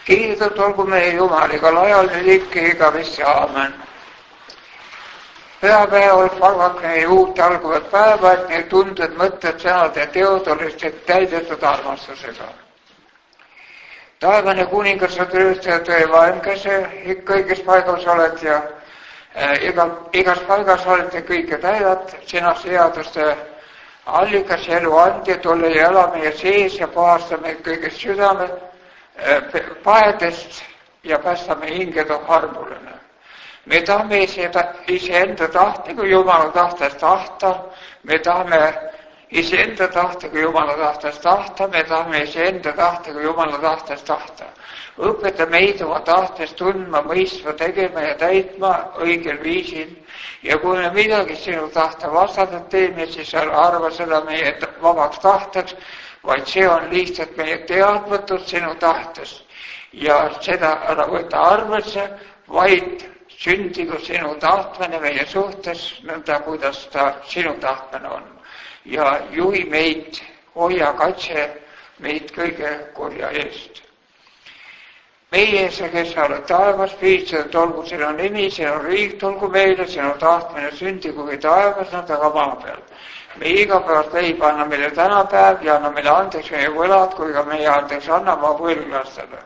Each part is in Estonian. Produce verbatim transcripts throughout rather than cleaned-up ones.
Kiidetud olgu meie Jumal igal ajal nüüd ikka igavesti, aamen. Pühapäeval palvab meie uut alguvat päeva, et meie tunded, mõtted, sõnad ja teod oleksid täidetud armastusega. Taevane kuningas, sa tööstaja tõe vaimkese, ikka õiges paigas oled ja iga, igas paigas oled ja kõike täidad, sina seaduste allikas ja elu andja, tule ja ela meie sees ja puhasta meid kõigest südame paedest ja päästa meie hingeda harmuline. Me tahame iseenda tahtega Jumala tahtest tahta, me tahame iseenda tahtega Jumala tahtest tahta, me tahame iseenda tahtega Jumala tahtest tahta. Õpeta meid oma tahtest tundma, mõistma, tegema ja täitma õigel viisil. Ja kui me midagi sinu tahta vastata teeme, siis arva seda meie vabaks tahteks, vaid see on lihtsalt meie teadmatud sinu tahtest. Ja seda ära võtta arvesse, vaid sündigu sinu tahtmine meie suhtes, nõnda kuidas ta sinu tahtmine on. Ja juhi meid, hoia katse meid kõige kurja eest. Meie, sa, kes sa oled taevas, piitsatud olgu sinu nimi, sinu riik olgu meile, sinu tahtmine sündigu või taevas, nõnda ka maa peal. Me igapäevast leib anna meile tänapäev ja anna meile andeks meie võlad, kui ka meie andeks annama võlglastele.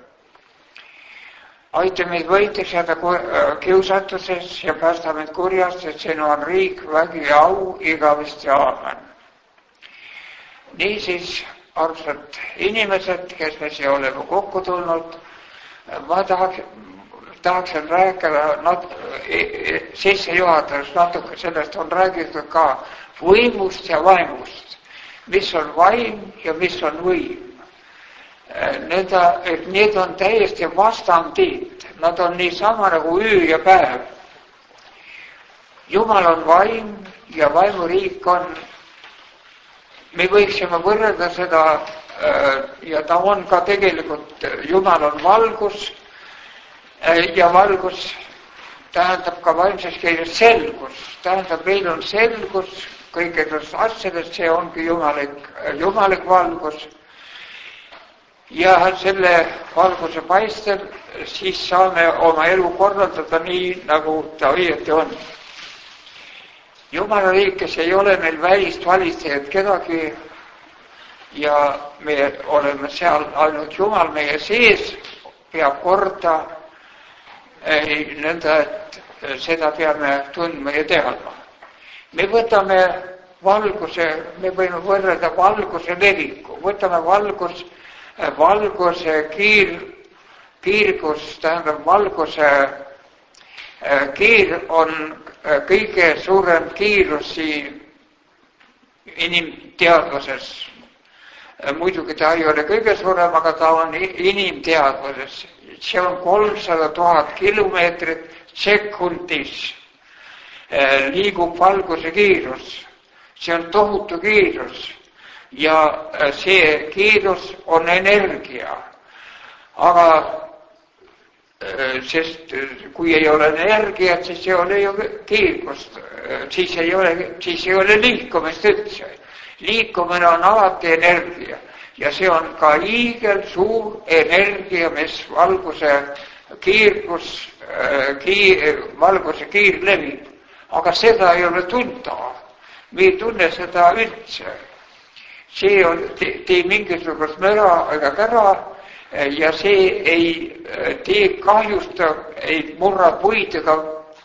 Aita meid võiteks jääda kiusatuses ja päästa meid kurjast, et sinu on riik, vägi ja au, igavesti, aamen. Niisiis, armsad inimesed, kes me siia oleme kokku tulnud, ma tahaks, tahaksin rääkida nat, sisse juhatavast natuke, sellest on räägitud ka võimust ja vaimust. Mis on vaim ja mis on võim. Need, et need on täiesti vastandid. Nad on niisama nagu öö ja päev. Jumal on vaim ja vaimuriik on, me võiksime võrrelda seda ja ta on ka tegelikult, Jumal on valgus ja valgus tähendab ka vaimses keeles selgus. Tähendab, meil on selgus kõikidest asjadest, see ongi jumalik, jumalik valgus. Ja selle valguse paistel siis saame oma elu korraldada nii, nagu ta õieti on. Jumala riikes ei ole meil välist valitsejaid kedagi ja me oleme seal ainult Jumal meie sees, peab korda ei, nõnda, et seda peame tundma ja teadma. Me võtame valguse, me võime võrrelda valguse leviku, võtame valgus, valguse kiir, kiirgus, tähendab valguse kiir on kõige suurem kiirus siin inimteadvuses. Muidugi ta ei ole kõige suurem, aga ta on inimteadvuses. See on kolmsada tuhat kilomeetrit sekundis liigub valguse kiirus. See on tohutu kiirus ja see kiirus on energia. Aga sest kui ei ole energiat, siis ei ole ju kiirgust, siis ei ole, siis ei ole liikumist üldse. Liikumine on alati energia ja see on ka hiigel suur energia, mis valguse kiirgus, kiir, valguse kiir levib. Aga seda ei ole tunda. Me ei tunne seda üldse. See on, tee mingisugust möra ega kära ja see ei tee kahjusta, ei murra puid ega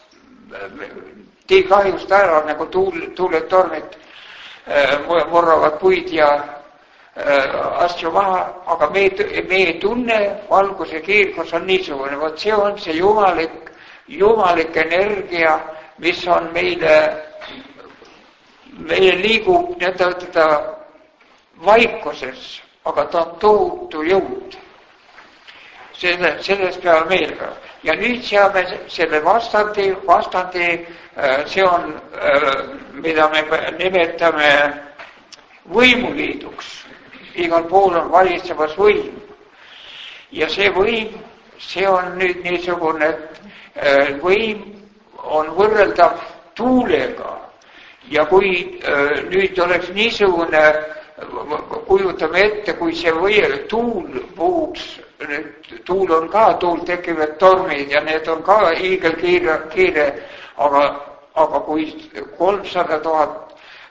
tee kahjusta ära nagu tuul, tuuletormid murravad puid ja asju maha, aga me, me ei tunne valguse kiirgus on niisugune. Vot see on see jumalik, jumalik energia, mis on meile, meile liigub nii-öelda vaikuses, aga ta on tohutu jõud. Selle, sellest peame meelega. Ja nüüd seame selle vastandi, vastandi, see on, mida me nimetame võimuliiduks. Igal pool on valitsemas võim. Ja see võim, see on nüüd niisugune, et võim on võrreldav tuulega. Ja kui nüüd oleks niisugune kujutame ette, kui see või tuul puhuks, tuul on ka, tuul tekivad tormid ja need on ka hiigelkiire, kiire, aga, aga kui kolmsada tuhat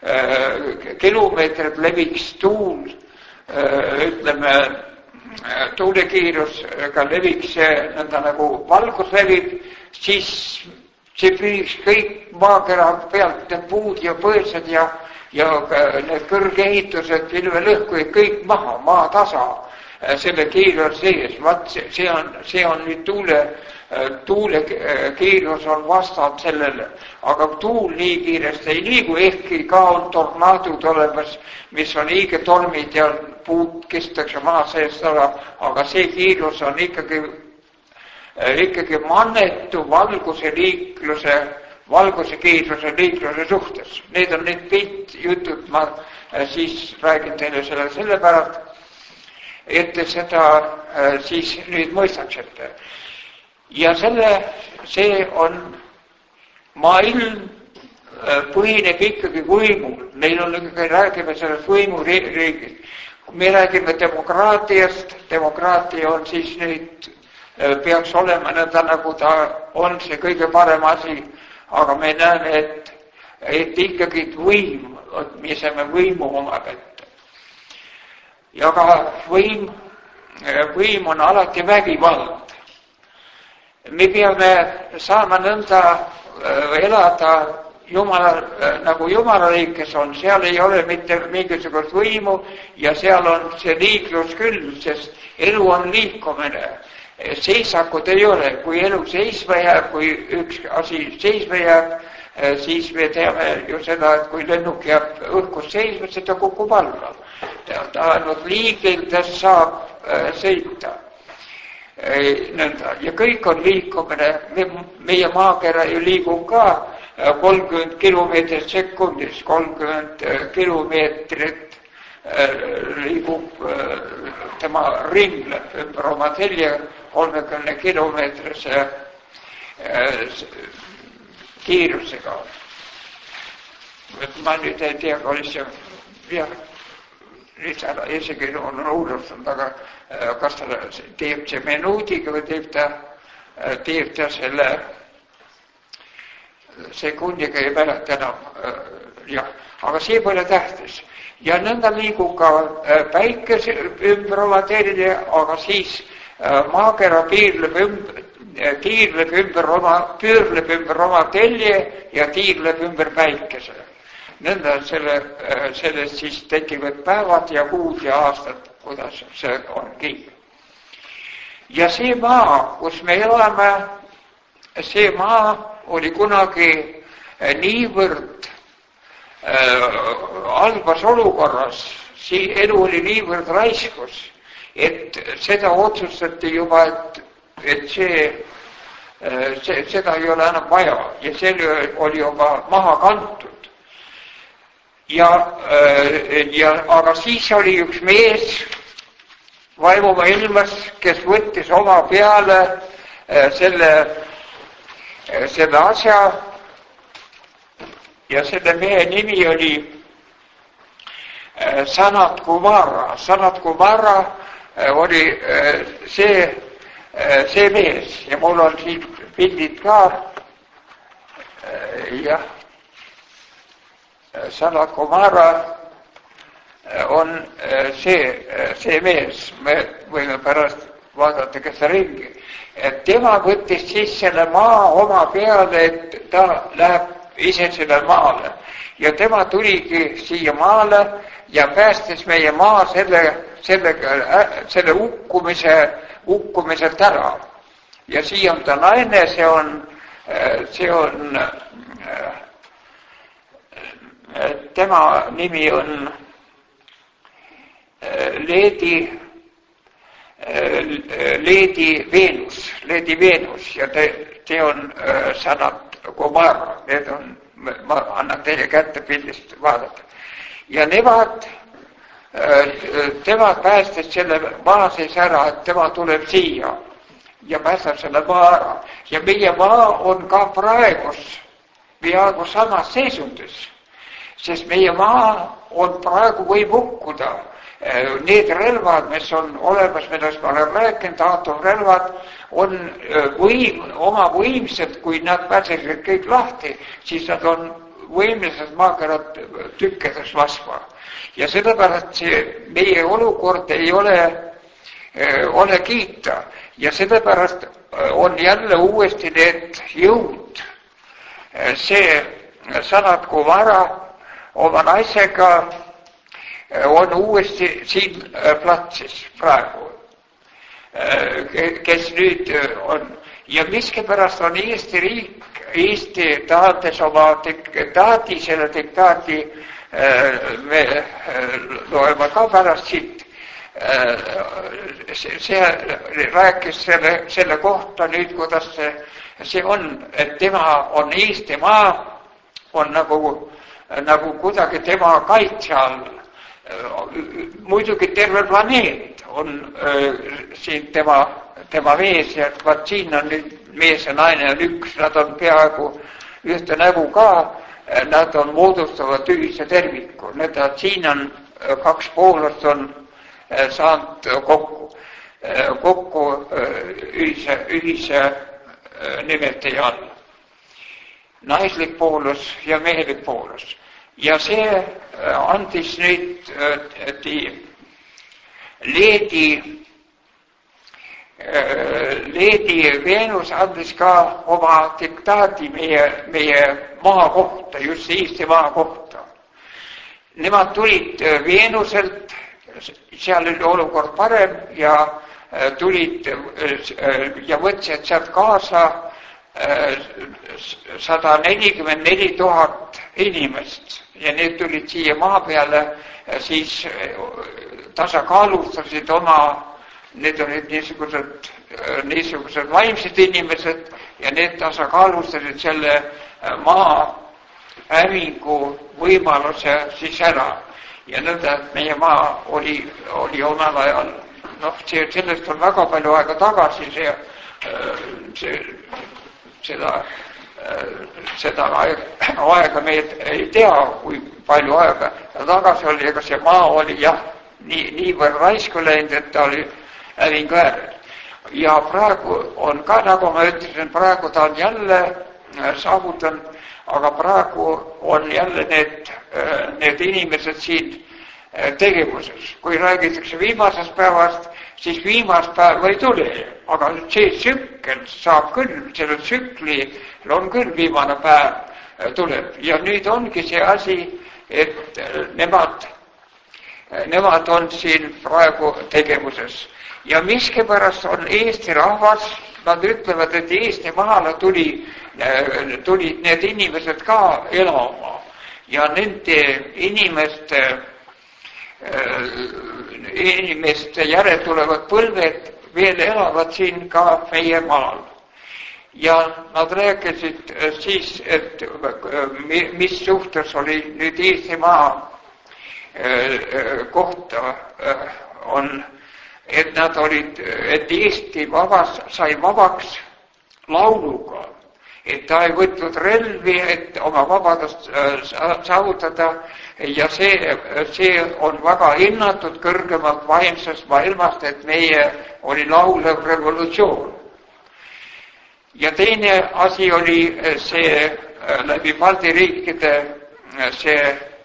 kilomeetrit leviks tuul, ütleme, tuulekiirusega leviks see nõnda nagu valgus levib, siis see püüks kõik maakera pealt need puud ja põõsad ja, ja need kõrgeehitused, pilvelõhku ja kõik maha, maa tasa selle kiirus sees. Vaat see, see on, see on nüüd tuule, tuule kiirus on vastand sellele, aga tuul nii kiiresti ei liigu, ehkki ka on tornaadud olemas, mis on hiige tormid ja puud kistakse maa seest ära, aga see kiirus on ikkagi, ikkagi mannetu valguse liikluse, valguse kiiruse liikluse suhtes. Need on need piltjutud, ma siis räägin teile selle sellepärast, et seda siis nüüd mõistaksite. Ja selle, see on maailm põhineb ikkagi võimul. Meil on ikkagi, räägime sellest võimuriigist. Me räägime demokraatiast, demokraatia on siis nüüd, peaks olema nõnda, nagu ta on see kõige parem asi, aga me näeme, et, et ikkagi võim, me saame võimu oma kätte. Ja ka võim, võim on alati vägivald. Me peame saama nõnda elada Jumala, nagu Jumala riikes on, seal ei ole mitte mingisugust võimu ja seal on see liiklus küll, sest elu on liikumine. Seisakut ei ole, kui elu seisma jääb, kui üks asi seisma jääb, siis me teame ju seda, et kui lennuk jääb õhkus seisma, seda kukub alla. Ta ainult liigeldes saab sõita. Nõnda. Ja kõik on liikumine, me, meie maakera ju liigub ka kolmkümmend kilomeetrit sekundis, kolmkümmend kilomeetrit liigub, tema ringleb ümber oma telje kolmekümne kilomeetrise kiirusega. Ma nüüd ei tea, oli see, jah, lihtsalt isegi on uurustanud, aga kas ta teeb see minuutiga või teeb ta, teeb ta selle sekundiga ei mäleta enam, jah, aga see pole tähtis. Ja nõnda liigub ka päikese ümber oma telje, aga siis maakera piirleb ümber, tiirleb ümber oma, püürleb ümber oma telje ja tiirleb ümber päikese. Nõnda selle, sellest siis tekivad päevad ja kuud ja aastad, kuidas see ongi. Ja see maa, kus me elame, see maa oli kunagi niivõrd äh, halvas olukorras, see elu oli niivõrd raiskus, et seda otsustati juba, et, et see, äh, see, seda ei ole enam vaja ja see oli juba maha kantud. Ja, äh, ja, aga siis oli üks mees vaimumaailmas, kes võttis oma peale äh, selle selle asja ja selle mehe nimi oli Sanat Kumara. Sanat Kumara oli see, see mees ja mul on siin pildid ka. Jah, Sanat Kumara on see, see mees, me võime pärast vaadata, kes ta ringi. Et tema võttis siis selle maa oma peale, et ta läheb ise selle maale. Ja tema tuligi siia maale ja päästis meie maa selle, selle, selle ukkumise, ukkumiselt ära. Ja siia on ta naine, see on, see on, tema nimi on Leedi, Leedi Veenus, Leedi Veenus ja te, te on äh, Sanat Kumara, need on, ma annan teile kätte pildist vaadata. Ja nemad, äh, tema päästis selle maa sees ära, et tema tuleb siia ja päästab selle maa ära. Ja meie maa on ka praegus peaaegu samas seisundis, sest meie maa on praegu võib hukkuda need relvad, mis on olemas, millest ma olen rääkinud, aatomrelvad, on võim, oma võimsad, kui nad pääsesid kõik lahti, siis nad on võimelised maakerat tükkedeks laskma. Ja sellepärast see meie olukord ei ole, ole kiita. Ja sellepärast on jälle uuesti need jõud. See Sanat Kumara oma naisega on uuesti siin platsis praegu, kes nüüd on. Ja miskipärast on Eesti riik, Eesti tahtes oma diktaati, selle diktaati me loeme ka pärast siit. See rääkis selle, selle kohta nüüd, kuidas see, see on, et tema on Eesti maa, on nagu, nagu kuidagi tema kaitse all. Muidugi terve planeet on äh, siin tema, tema mees ja vaat siin on nüüd mees ja naine on üks, nad on peaaegu ühte nägu ka, nad on moodustavad ühise terviku. Need, siin on kaks poolust on äh, saanud kokku, äh, kokku äh, ühise, ühise äh, nimetaja all. Naislik poolus ja mehelik poolus. Ja see andis nüüd Leedi, Leedi Veenus andis ka oma diktaati meie, meie maa kohta, just Eesti maa kohta. Nemad tulid Veenuselt, seal oli olukord parem ja tulid ja võtsid sealt kaasa sada nelikümmend neli tuhat inimest ja need tulid siia maa peale, siis tasakaalustasid oma, need olid niisugused, niisugused vaimsed inimesed ja need tasakaalustasid selle maa hävingu võimaluse siis ära. Ja nõnda, et meie maa oli, oli omal ajal, noh, see, sellest on väga palju aega tagasi, see, see seda, seda aega me ei tea, kui palju aega tagasi oli, ega see maa oli jah, nii, niivõrd raisku läinud, et ta oli hävingu äärel. Ja praegu on ka, nagu ma ütlesin, praegu ta on jälle saavutanud, aga praegu on jälle need, need inimesed siin tegevuses. Kui räägitakse viimasest päevast, siis viimast päeva ei tule, aga see tsükkel saab küll, selle tsükli on küll viimane päev tuleb. Ja nüüd ongi see asi, et nemad, nemad on siin praegu tegevuses. Ja miskipärast on Eesti rahvas, nad ütlevad, et Eesti maale tuli, tulid need inimesed ka elama. Ja nende inimeste inimeste järel tulevad põlved veel elavad siin ka meie maal. Ja nad rääkisid siis, et mis suhtes oli nüüd Eesti maa kohta on, et nad olid, et Eesti vabas, sai vabaks lauluga, et ta ei võtnud relvi, et oma vabadust saavutada. Ja see, see on väga hinnatud kõrgemalt vaimsest maailmast, et meie oli laulev revolutsioon. Ja teine asi oli see läbi Balti riikide see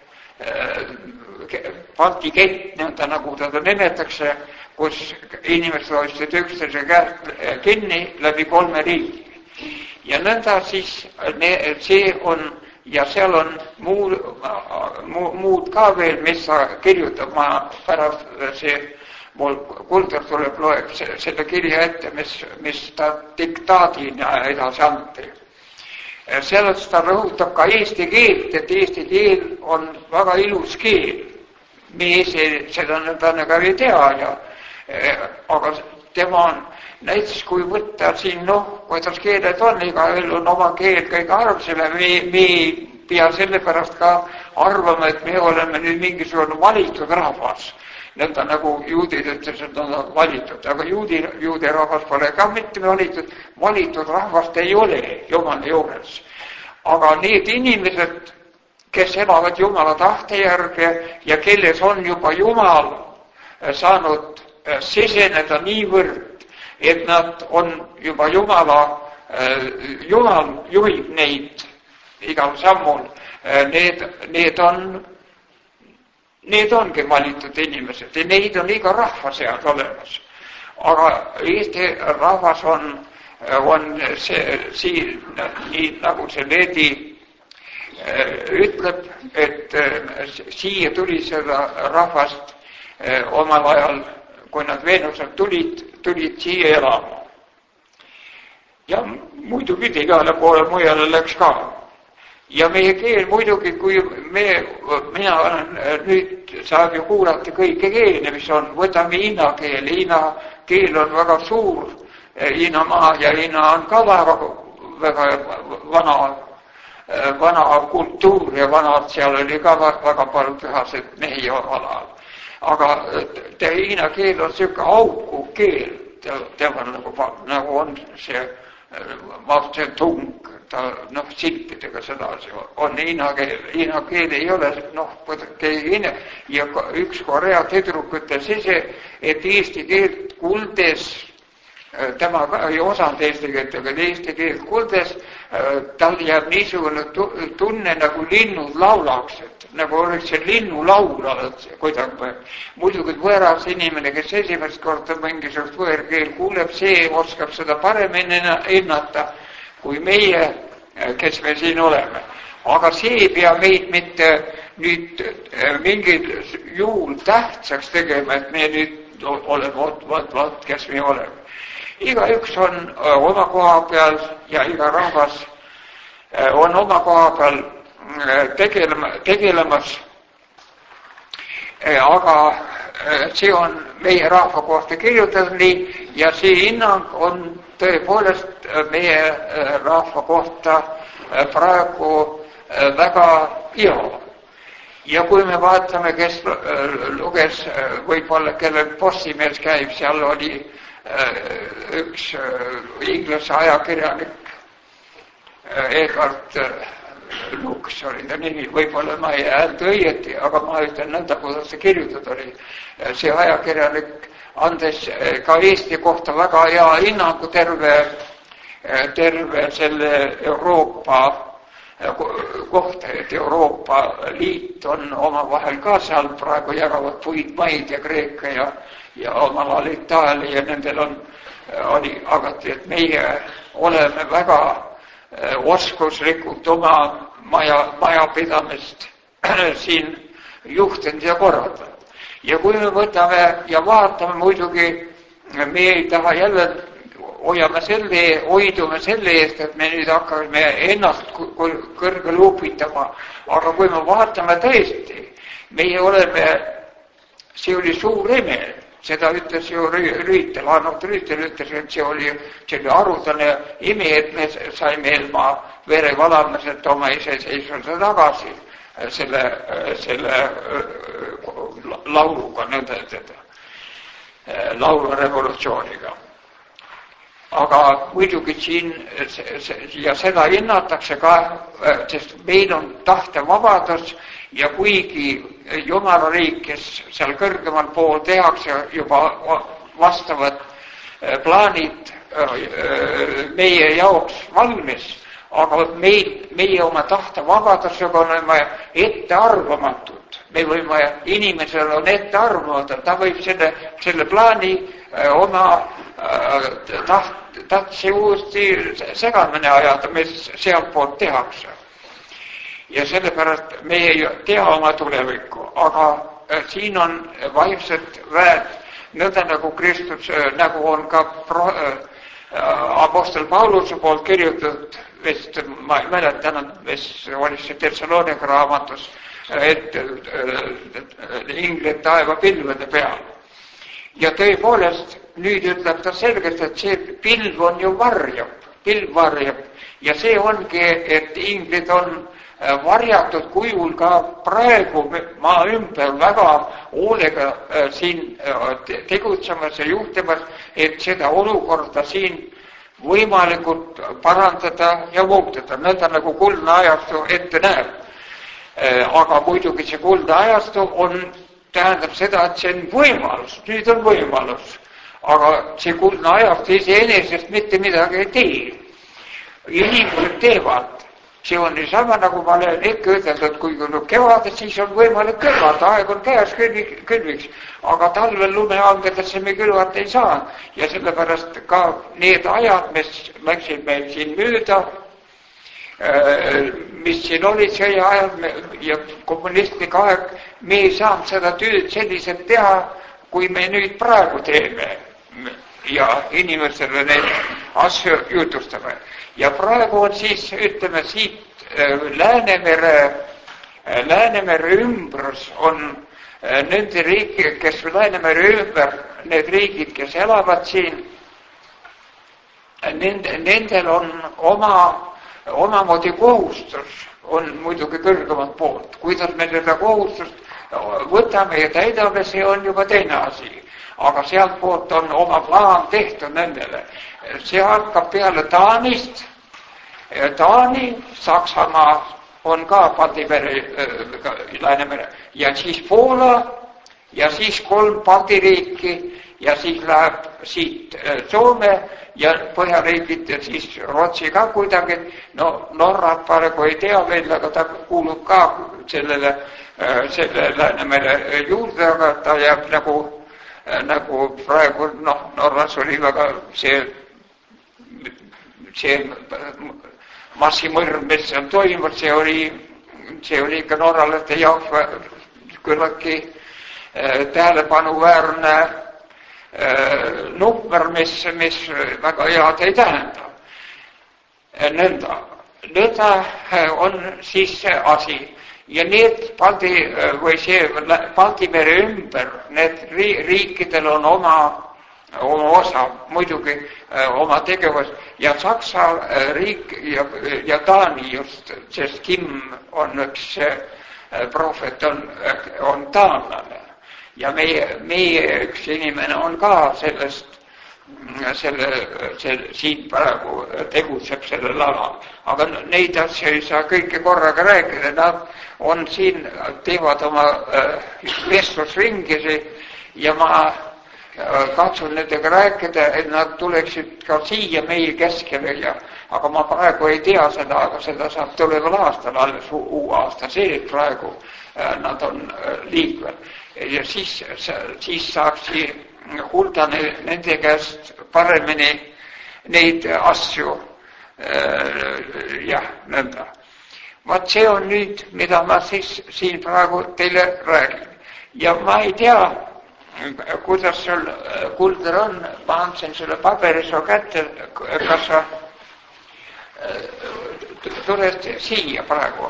Balti kett, nõnda nagu teda nimetatakse, kus inimesed hoidsid üksteise käest kinni läbi kolme riigi. Ja nõnda siis see on ja seal on muud, muud ka veel, mis sa kirjutab, ma pärast see, mul Kuldar tuleb loeb selle kirja ette, mis, mis ta diktaadina edasi anti. Sellest ta rõhutab ka eesti keelt, et eesti keel on väga ilus keel. Me seda nõnda ei tea, ja, aga tema on näiteks kui võtta siin, noh, kuidas keeled on, igaühel on oma keel kõige arvsele, me, me ei pea sellepärast ka arvama, et me oleme nüüd mingisugune valitud rahvas. Nõnda nagu juudid ütles, et nad on valitud, aga juudi, juudi rahvas pole ka mitte valitud, valitud rahvast ei ole Jumala juures. Aga need inimesed, kes elavad Jumala tahte järgi ja kelles on juba Jumal saanud siseneda niivõrd, et nad on juba Jumala, Jumal juhib neid igal sammul. Need, need on, need ongi valitud inimesed ja neid on iga rahva seas olemas. Aga Eesti rahvas on, on see, siin, nii nagu see Leedi ütleb, et siia tuli seda rahvast omal ajal, kui nad Veenuselt tulid, tulid siia elama. Ja muidugi igale poole mujale läks ka. Ja meie keel muidugi, kui me, mina olen, nüüd saab ju kuulata kõike keele, mis on, võtame Hiina keel. Hiina keel on väga suur, Hiina maa ja Hiina on ka väga, väga vana, vana kultuur ja vanad, seal oli ka väga palju pühased mehi alal. Aga te Hiina keel on selline auku keel, tema nagu, nagu on see see tung, ta noh, silpidega sedasi on hiina keel. Hiina keel ei ole, noh, keegi ja üks Korea tüdruk ütles ise, et eesti keelt kuuldes, tema ei osanud eesti keelt, aga eesti keelt kuuldes, tal jääb niisugune tunne nagu linnud laulaksid, nagu oleks see linnulaul kuidagi. Muidugi võõras inimene, kes esimest korda mingisugust võõrkeel kuuleb, see oskab seda paremini hinnata kui meie, kes me siin oleme. Aga see ei pea meid mitte nüüd mingid juhul tähtsaks tegema, et me nüüd oleme, vot, vot, vot, kes me oleme. Iga üks on oma koha peal ja iga rahvas on oma koha peal tegelema, tegelemas. Aga see on meie rahva kohta kirjutatud nii ja see hinnang on tõepoolest meie rahva kohta praegu väga hea. Ja kui me vaatame, kes luges, võib-olla kellel Postimees käib, seal oli üks inglise ajakirjanik Edward Luks oli ta nimi, võib-olla ma ei häälda õieti, aga ma ütlen nõnda, kuidas see kirjutatud oli. See ajakirjanik andes ka Eesti kohta väga hea hinnangu terve, terve selle Euroopa kohta, et Euroopa Liit on omavahel ka seal praegu jagavad puid maid ja Kreeka ja, ja omal ajal Itaalia ja nendel on, oli agati, et meie oleme väga oskuslikult oma maja, majapidamist siin juhtinud ja korraldanud. Ja kui me võtame ja vaatame muidugi, me ei taha jälle hoiame selle, hoidume selle eest, et me nüüd hakkame ennast kõrgele upitama. Aga kui me vaatame tõesti, meie oleme, see oli suur ime, seda ütles ju Rüütel, Arnold Rüütel ütles, et see oli, see oli arutane ime, et me saime ilma verevalamiselt oma iseseisvuse tagasi selle, selle lauluga, nõnda ütelda, laulurevolutsiooniga. Aga muidugi siin ja seda hinnatakse ka, sest meil on tahtevabadus ja kuigi Jumala riik, kes seal kõrgemal pool tehakse juba vastavad plaanid meie jaoks valmis, aga meil, meie oma tahtevabadusega oleme ettearvamatud. Me võime, inimesel on ettearvamatud, ta võib selle, selle plaani oma taht, tahtsi uuesti segamine ajada, mis sealt poolt tehakse. Ja sellepärast me ei tea oma tulevikku, aga siin on vaimsed väed, nõnda nagu Kristus, nagu on ka pro, apostel Pauluse poolt kirjutatud, vist ma ei mäletan, mis oli see Thessalonika raamatus, et inglid taeva pilvede peal. Ja tõepoolest, nüüd ütleb ta selgelt, et see pilv on ju varjab, pilv varjab ja see ongi, et inglid on varjatud kujul ka praegu maa ümber väga hoolega siin tegutsemas ja juhtimas, et seda olukorda siin võimalikult parandada ja muutada, nõnda nagu kuldne ajastu ette näeb. Aga muidugi see kuldne ajastu on tähendab seda, et see on võimalus, nüüd on võimalus. Aga see kuldne ajast iseenesest mitte midagi ei tee. Inimesed teevad. See on nii sama, nagu ma olen ikka ütelnud, et kui kulub kevadet, siis on võimalik külvata, aeg on käes külviks, aga talvel lume hangedesse me külvata ei saa. Ja sellepärast ka need ajad, mis läksid meil siin müüda, mis siin olid see ajad ja kommunistlik aeg, me ei saanud seda tööd selliselt teha, kui me nüüd praegu teeme ja inimestele neid asju jutustame. Ja praegu on siis, ütleme siit, Läänemere, Läänemere ümbrus on nende riiki, kes Läänemere ümber, need riigid, kes elavad siin, nende, nendel on oma, omamoodi kohustus, on muidugi kõrgemat poolt. Kuidas me seda kohustust võtame ja täidame, see on juba teine asi. Aga sealt poolt on oma plaan tehtud nendele. See hakkab peale Taanist. Taani, Saksamaa on ka Baltimere, Läänemere, ja siis Poola, ja siis kolm Balti riiki, ja siis läheb siit Soome ja Põhjariigid ja siis Rootsi ka kuidagi. No Norrat praegu ei tea veel, aga ta kuulub ka sellele, selle Läänemere juurde, aga ta jääb nagu, nagu praegu, noh, Norras oli väga see, see massimõrv, mis seal toimub, see oli, see oli ikka norralaste jaoks küllaltki tähelepanuväärne number, mis, mis väga head ei tähenda. Nõnda, nõnda on siis see asi. Ja need Balti, või see Baltimere ümber, need riikidel on oma oma osa, muidugi oma tegevus, ja Saksa riik ja, ja Taani just, sest Kim on üks prohvet, on, on taanlane. Ja meie, meie üks inimene on ka sellest, selle, selle, siin praegu tegutseb sellel alal. Aga neid asju ei saa kõike korraga rääkida, nad on siin, teevad oma vestlusringisi ja ma katsun nendega rääkida, et nad tuleksid ka siia meie keskele ja, aga ma praegu ei tea seda, aga seda saab tuleval aastal, alles uue aasta sees praegu nad on liikvel. Ja siis, siis saaks hulda nende käest paremini neid asju, jah, nõnda. Vaat see on nüüd, mida ma siis siin praegu teile räägin. Ja ma ei tea, kuidas sul Kulder on, ma andsin sulle paberi su kätte, kas sa tuled siia praegu.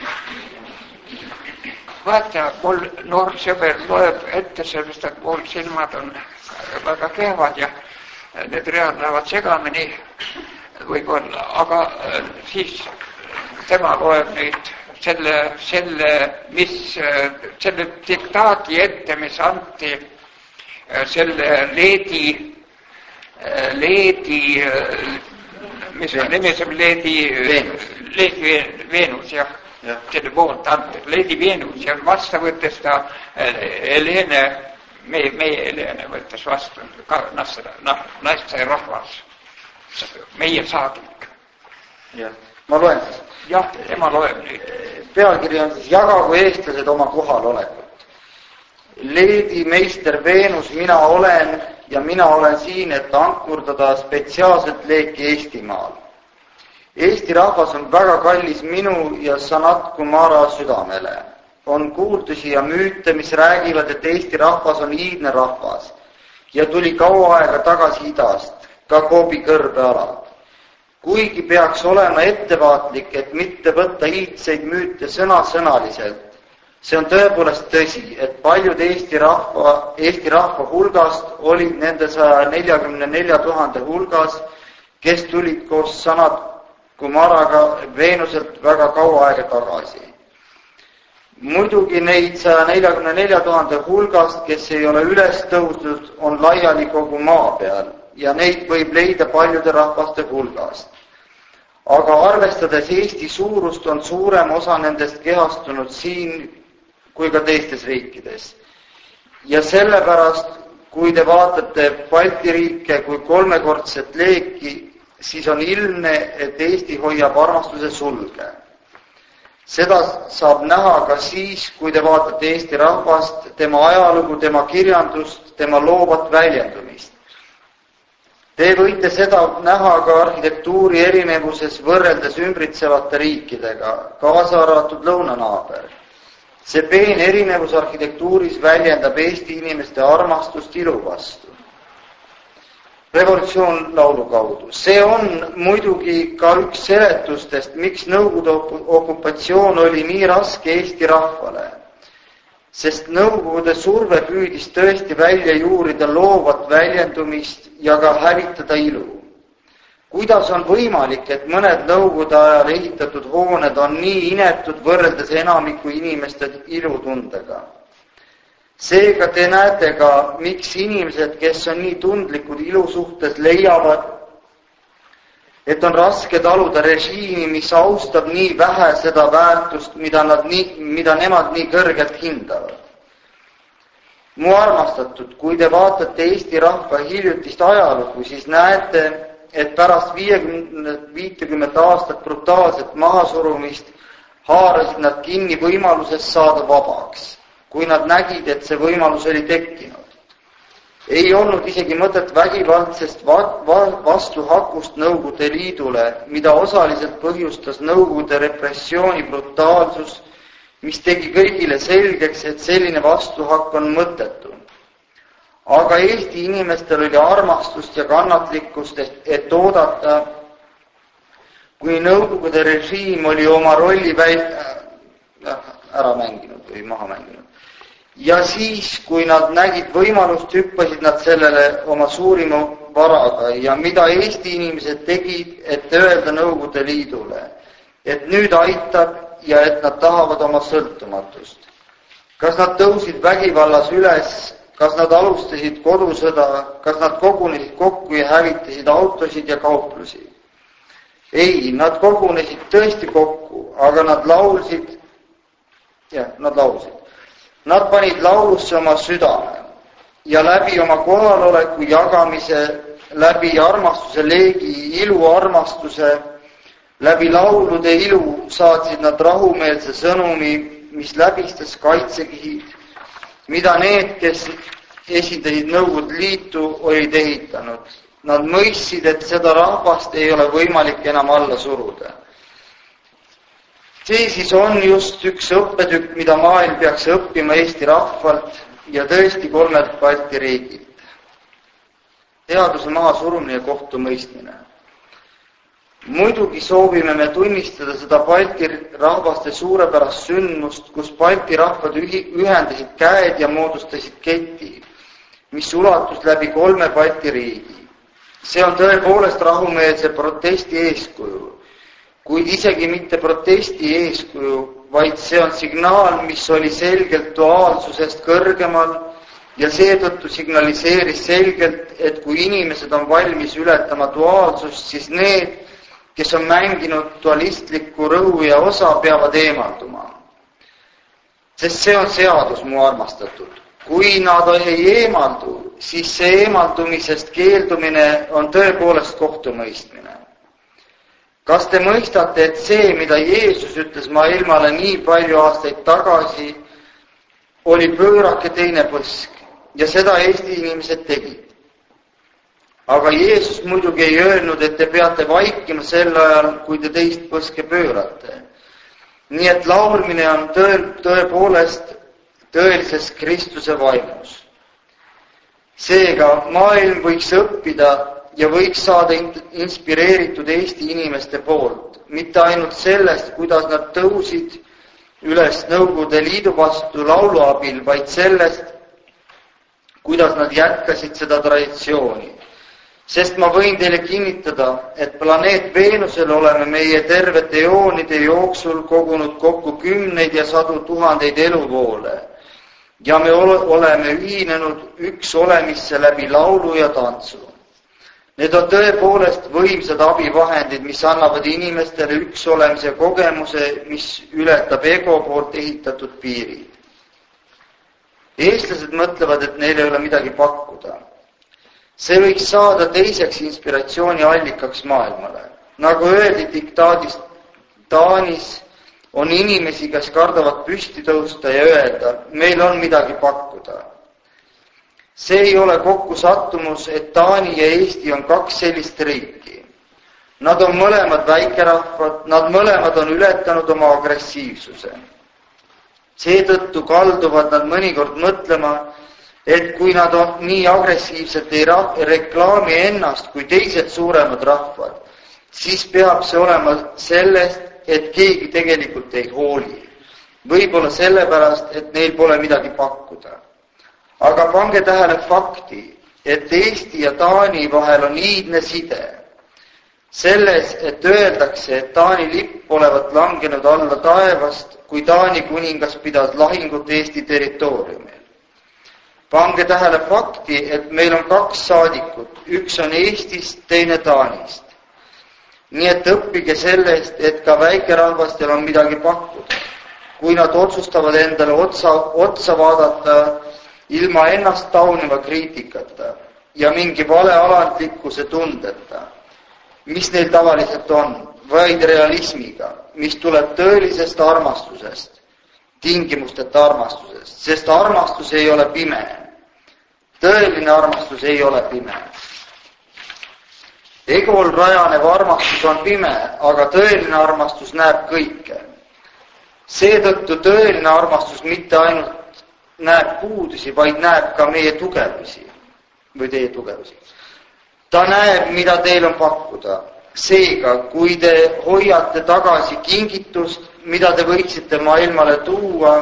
Vaata, mul noor sõber loeb ette sellest, et mul silmad on väga kehvad ja need read lähevad segamini võib-olla, aga siis tema loeb nüüd selle, selle, mis, selle diktaati ette, mis anti selle Leedi, Leedi, mis on nimi, see on Leedi Veenus, Leedi Veenus, jah, ja. Selle poolt antud, Leedi Veenus ja vastu võttes ta Helene, meie, meie Helene võttes vastu, ka naiste rahvas, meie saadik. Jah, ma loen. Jah, tema loeb nüüd. Pealkiri on siis Jagagu eestlased oma kohalolekut. Leedi meister Veenus, mina olen ja mina olen siin, et ankurdada spetsiaalselt leeki Eestimaal. Eesti rahvas on väga kallis minu ja Sanat Kumara südamele. On kuuldusi ja müüte, mis räägivad, et Eesti rahvas on iidne rahvas ja tuli kaua aega tagasi idast, ka Koobi kõrbealalt. Kuigi peaks olema ettevaatlik, et mitte võtta iidseid müüte sõna-sõnaliselt. See on tõepoolest tõsi, et paljud Eesti rahva, Eesti rahva hulgast olid nende saja neljakümne nelja tuhande hulgas, kes tulid koos Sanat Kumaraga Veenuselt väga kaua aega tagasi. Muidugi neid saja neljakümne nelja tuhande hulgast, kes ei ole üles tõusnud, on laiali kogu maa peal ja neid võib leida paljude rahvaste hulgast. Aga arvestades Eesti suurust on suurem osa nendest kehastunud siin kui ka teistes riikides. ja sellepärast, kui te vaatate Balti riike kui kolmekordset leeki, siis on ilmne, et Eesti hoiab armastuse sulge. Seda saab näha ka siis, kui te vaatate Eesti rahvast, tema ajalugu, tema kirjandust, tema loovat väljendumist. Te võite seda näha ka arhitektuuri erinevuses võrreldes ümbritsevate riikidega, kaasa arvatud lõunanaaber. See peen erinevus arhitektuuris väljendab Eesti inimeste armastust ilu vastu. Revolutsioon laulu kaudu. See on muidugi ka üks seletustest, miks Nõukogude okupatsioon oli nii raske Eesti rahvale. Sest Nõukogude surve püüdis tõesti välja juurida loovat väljendumist ja ka hävitada ilu. Kuidas on võimalik, et mõned Nõukogude ajal ehitatud hooned on nii inetud võrreldes enamiku inimeste ilutundega? Seega te näete ka, miks inimesed, kes on nii tundlikud ilu suhtes, leiavad, et on raske taluda režiimi, mis austab nii vähe seda väärtust, mida, nad nii, mida nemad nii kõrgelt hindavad. Mu armastatud, kui te vaatate Eesti rahva hiljutist ajalugu, siis näete, et pärast viitekümmet aastat brutaalset mahasurumist haarasid nad kinni võimalusest saada vabaks, kui nad nägid, et see võimalus oli tekkinud. Ei olnud isegi mõtet vägivaldsest vastuhakust Nõukogude Liidule, mida osaliselt põhjustas Nõukogude repressiooni brutaalsus, mis tegi kõigile selgeks, et selline vastuhakk on mõttetu. Aga Eesti inimestel oli armastust ja kannatlikkust, et oodata, kui Nõukogude režiim oli oma rolli väl... ära mänginud või maha mänginud. Ja siis, kui nad nägid võimalust, hüppasid nad sellele oma suurima varaga ja mida Eesti inimesed tegid, et öelda Nõukogude Liidule, et nüüd aitab ja et nad tahavad oma sõltumatust. Kas nad tõusid vägivallas üles, kas nad alustasid kodusõda, kas nad kogunesid kokku ja hävitasid autosid ja kauplusi? Ei, nad kogunesid tõesti kokku, aga nad laulsid, jah, nad laulsid. Nad panid laulusse oma südame ja läbi oma kohaloleku jagamise, läbi armastuse leegi, ilu armastuse, läbi laulude ilu saatsid nad rahumeelse sõnumi, mis läbistas kaitsekihid, mida need, kes esindasid Nõukogude Liitu, olid ehitanud. Nad mõistsid, et seda rahvast ei ole võimalik enam alla suruda. See siis on just üks õppetükk, mida maailm peaks õppima Eesti rahvalt ja tõesti kolmelt Balti riigilt. Teaduse maha surumine ja kohtumõistmine. Muidugi soovime me tunnistada seda Balti rahvaste suurepärast sündmust, kus Balti rahvad ühendasid käed ja moodustasid keti, mis ulatus läbi kolme Balti riigi. See on tõepoolest rahumeelse protesti eeskuju, kuid isegi mitte protesti eeskuju, vaid see on signaal, mis oli selgelt duaalsusest kõrgemal ja seetõttu signaliseeris selgelt, et kui inimesed on valmis ületama duaalsust, siis need, kes on mänginud dualistlikku rõhu ja osa, peavad eemalduma. Sest see on seadus, mu armastatud. Kui nad ei eemaldu, siis see eemaldumisest keeldumine on tõepoolest kohtumõistmine. Kas te mõistate, et see, mida Jeesus ütles maailmale nii palju aastaid tagasi, oli pöörake teine põsk ja seda Eesti inimesed tegid. Aga Jeesus muidugi ei öelnud, et te peate vaikima sel ajal, kui te teist põske pöörate. Nii et laulmine on tõe, tõepoolest tõelises Kristuse vaimus. Seega maailm võiks õppida ja võiks saada inspireeritud Eesti inimeste poolt, mitte ainult sellest, kuidas nad tõusid üles Nõukogude Liidu vastu laulu abil, vaid sellest, kuidas nad jätkasid seda traditsiooni. Sest ma võin teile kinnitada, et planeet Veenusel oleme meie tervete joonide jooksul kogunud kokku kümneid ja sadu tuhandeid eluvoole ja me oleme ühinenud üks olemisse läbi laulu ja tantsu. Need on tõepoolest võimsad abivahendid, mis annavad inimestele üks olemise kogemuse, mis ületab ego poolt ehitatud piirid. eestlased mõtlevad, et neil ei ole midagi pakkuda. See võiks saada teiseks inspiratsiooni allikaks maailmale. Nagu öeldi diktaadis Taanis, on inimesi, kes kardavad püsti tõusta ja öelda, meil on midagi pakkuda. See ei ole kokku sattumus, et Taani ja Eesti on kaks sellist riiki. Nad on mõlemad väikerahvad, nad mõlemad on ületanud oma agressiivsuse. Seetõttu kalduvad nad mõnikord mõtlema, et kui nad on nii agressiivselt ei reklaami ennast kui teised suuremad rahvad, siis peab see olema sellest, et keegi tegelikult ei hooli. Võib-olla sellepärast, et neil pole midagi pakkuda. Aga pange tähele fakti, et Eesti ja Taani vahel on iidne side. Selles, et öeldakse, et Taani lipp olevat langenud alla taevast, kui Taani kuningas pidas lahingut Eesti territooriumil. Pange tähele fakti, et meil on kaks saadikut, üks on Eestist, teine Taanist. Nii et õppige sellest, et ka väikerahvastel on midagi pakkuda. Kui nad otsustavad endale otsa, otsa vaadata ilma ennast tauniva kriitikata ja mingi vale alandlikkuse tundeta, mis neil tavaliselt on, vaid realismiga, mis tuleb tõelisest armastusest, tingimusteta armastusest, sest armastus ei ole pime. Tõeline armastus ei ole pime. Egol rajanev armastus on pime, aga tõeline armastus näeb kõike. Seetõttu tõeline armastus mitte ainult näeb puudusi, vaid näeb ka meie tugevusi või teie tugevusi. Ta näeb, mida teil on pakkuda. Seega, kui te hoiate tagasi kingitust, mida te võiksite maailmale tuua,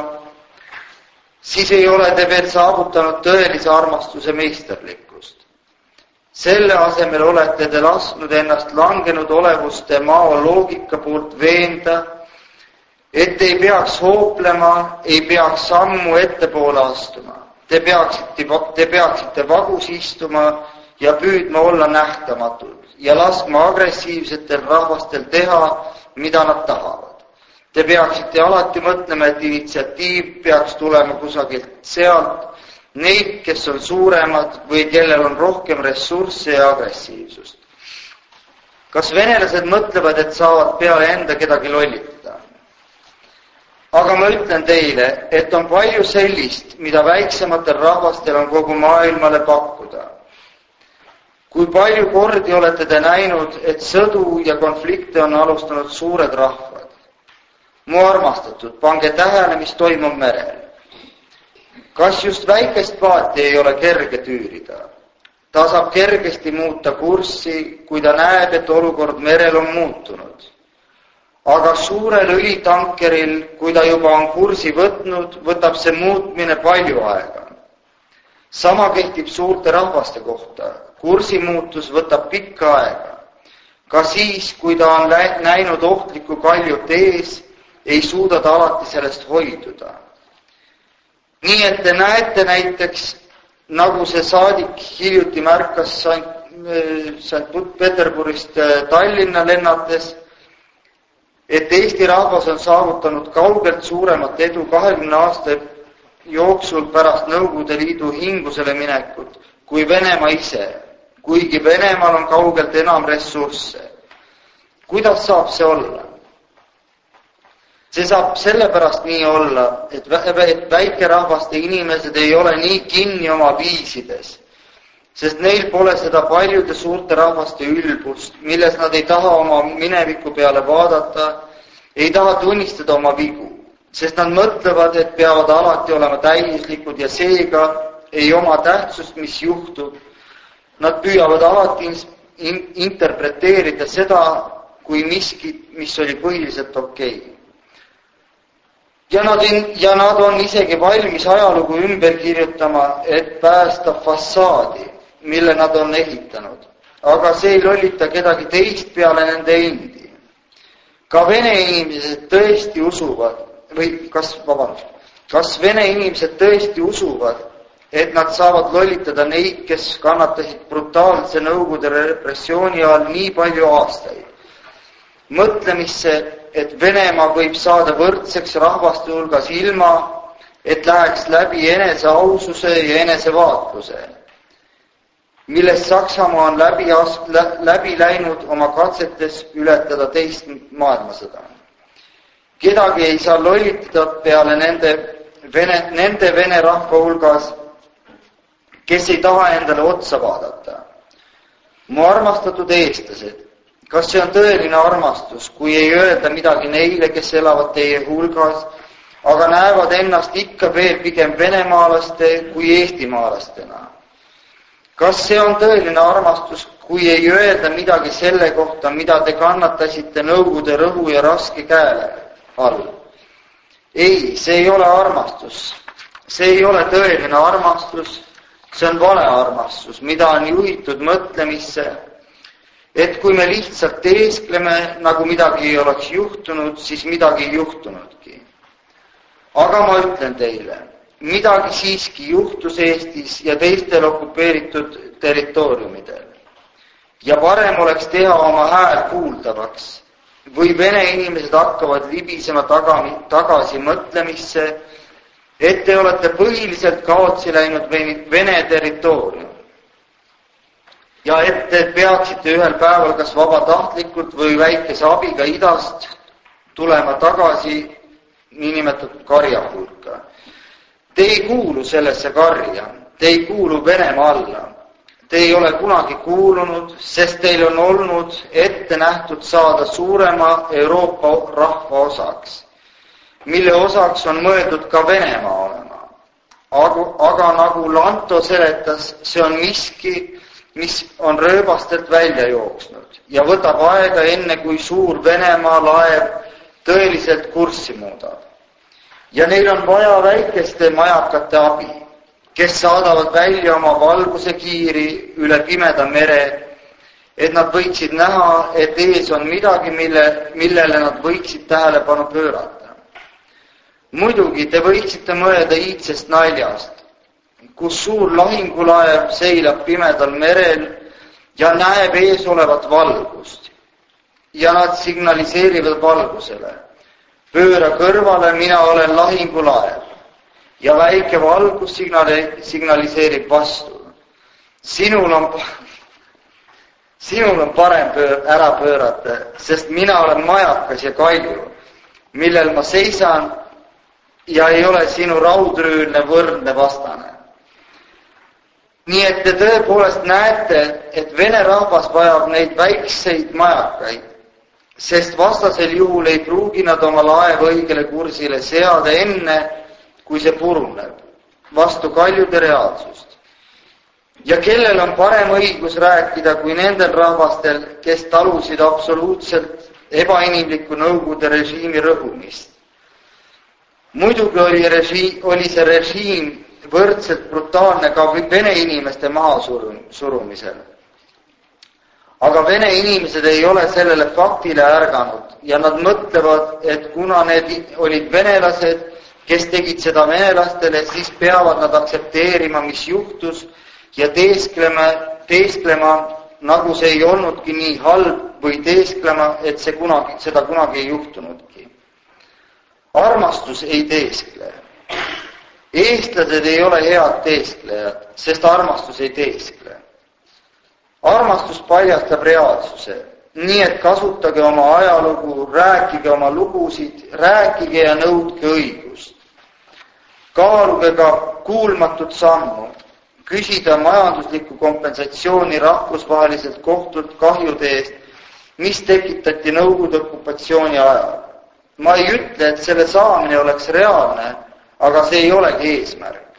siis ei ole te veel saavutanud tõelise armastuse meisterlikkust. Selle asemel olete te lasknud ennast langenud olevuste mao loogika poolt veenda, et ei peaks hooplema, ei peaks sammu ettepoole astuma. Te peaksite, te peaksite vagus istuma ja püüdma olla nähtamatud ja laskma agressiivsetel rahvastel teha, mida nad tahavad. Te peaksite alati mõtlema, et initsiatiiv peaks tulema kusagilt sealt, neid, kes on suuremad või kellel on rohkem ressursse ja agressiivsust. Kas venelased mõtlevad, et saavad peale enda kedagi lollitada? Aga ma ütlen teile, et on palju sellist, mida väiksematel rahvastel on kogu maailmale pakkuda. Kui palju kordi olete te näinud, et sõdu ja konflikte on alustanud suured rahvad? Mu armastatud, pange tähele, mis toimub merel. Kas just väikest paati ei ole kerge tüürida? Ta saab kergesti muuta kurssi, kui ta näeb, et olukord merel on muutunud. Aga suurel õlitankeril, kui ta juba on kursi võtnud, võtab see muutmine palju aega. Sama kehtib suurte rahvaste kohta. Kursimuutus võtab pikka aega. Ka siis, kui ta on näinud ohtlikku kaljut ees, ei suuda ta alati sellest hoiduda. Nii et te näete näiteks, nagu see saadik hiljuti märkas Sankt Peterburist Tallinna lennates, et Eesti rahvas on saavutanud kaugelt suuremat edu kahekümne aasta jooksul pärast Nõukogude Liidu hingusele minekut kui Venemaa ise, kuigi Venemaal on kaugelt enam ressursse. Kuidas saab see olla? See saab sellepärast nii olla, et väikerahvaste inimesed ei ole nii kinni oma viisides, sest neil pole seda paljude suurte rahvaste ülbust, milles nad ei taha oma mineviku peale vaadata, ei taha tunnistada oma vigu, sest nad mõtlevad, et peavad alati olema täiuslikud ja seega ei oma tähtsust, mis juhtub. Nad püüavad alati interpreteerida seda kui miskit, mis oli põhiliselt okei. Ja nad, ja nad on isegi valmis ajalugu ümber kirjutama, et päästa fassaadi, mille nad on ehitanud. Aga see ei lollita kedagi teist peale nende endi. Ka vene inimesed tõesti usuvad, või kas, vabandust, kas vene inimesed tõesti usuvad, et nad saavad lollitada neid, kes kannatasid brutaalse Nõukogude repressiooni all nii palju aastaid. Mõtlemisse, et Venemaa võib saada võrdseks rahvaste hulgas ilma, et läheks läbi enese aususe ja enesevaatluse, millest Saksamaa on läbi, läbi läinud oma katsetes ületada teist maailmasõda. Kedagi ei saa lollitada peale nende vene, nende vene rahva hulgas, kes ei taha endale otsa vaadata. Mu armastatud eestlased, kas see on tõeline armastus, kui ei öelda midagi neile, kes elavad teie hulgas, aga näevad ennast ikka veel pigem venemaalaste kui eestimaalastena? Kas see on tõeline armastus, kui ei öelda midagi selle kohta, mida te kannatasite Nõukogude rõhu ja raske käele all? Ei, see ei ole armastus. See ei ole tõeline armastus. See on vale armastus, mida on juhitud mõtlemisse, et kui me lihtsalt teeskleme, nagu midagi ei oleks juhtunud, siis midagi ei juhtunudki. Aga ma ütlen teile, midagi siiski juhtus Eestis ja teistel okupeeritud territooriumidel. Ja parem oleks teha oma hääl kuuldavaks, või vene inimesed hakkavad libisema tagasi mõtlemisse, et te olete põhiliselt kaotsi läinud Vene territoorium. Ja et te peaksite ühel päeval kas vabatahtlikult või väikese abiga idast tulema tagasi niinimetatud karja hulka. Te ei kuulu sellesse karja, te ei kuulu Venemaa alla. Te ei ole kunagi kuulunud, sest teil on olnud ette nähtud saada suurema Euroopa rahva osaks, mille osaks on mõeldud ka Venemaa olema. Aga, aga nagu Lanto seletas, see on miski, mis on rööbastelt välja jooksnud ja võtab aega enne, kui suur Venemaa laev tõeliselt kurssi muudab. Ja neil on vaja väikeste majakate abi, kes saadavad välja oma valguse kiiri üle pimeda mere, et nad võiksid näha, et ees on midagi, mille, millele nad võiksid tähelepanu pöörata. Muidugi te võiksite mõelda iidsest naljast, kus suur lahingulaev seilab pimedal merel ja näeb ees olevat valgust. Ja nad signaliseerivad valgusele. Pööra kõrvale, mina olen lahingulaev. Ja väike valgus signaliseerib vastu. Sinul on, sinul on parem pöör, ära pöörata, sest mina olen majakas ja kalju, millel ma seisan ja ei ole sinu raudrüülne võrdne vastane. Nii et te tõepoolest näete, et vene rahvas vajab neid väikseid majakaid, sest vastasel juhul ei pruugi nad oma laeva õigele kursile seada enne, kui see puruneb, vastu kaljude reaalsust. Ja kellel on parem õigus rääkida kui nendel rahvastel, kes talusid absoluutselt ebainimliku Nõukogude režiimi rõhumist. Muidugi oli, režiim, oli see režiim võrdselt brutaalne ka vene inimeste maha surumisel. Aga vene inimesed ei ole sellele faktile ärganud ja nad mõtlevad, et kuna need olid venelased, kes tegid seda venelastele, siis peavad nad aktsepteerima, mis juhtus ja teesklema, teesklema, nagu see ei olnudki nii halb või teesklema, et see kunagi, seda kunagi ei juhtunudki. Armastus ei teeskle. Eestlased ei ole head teesklejad, sest armastus ei teeskle. Armastus paljastab reaalsuse, nii et kasutage oma ajalugu, rääkige oma lugusid, rääkige ja nõudke õigust. Kaaluge ka kuulmatut sammu, küsida majanduslikku kompensatsiooni rahvusvaheliselt kohtult kahjude eest, mis tekitati Nõukogude okupatsiooni ajal. Ma ei ütle, et selle saamine oleks reaalne, aga see ei olegi eesmärk.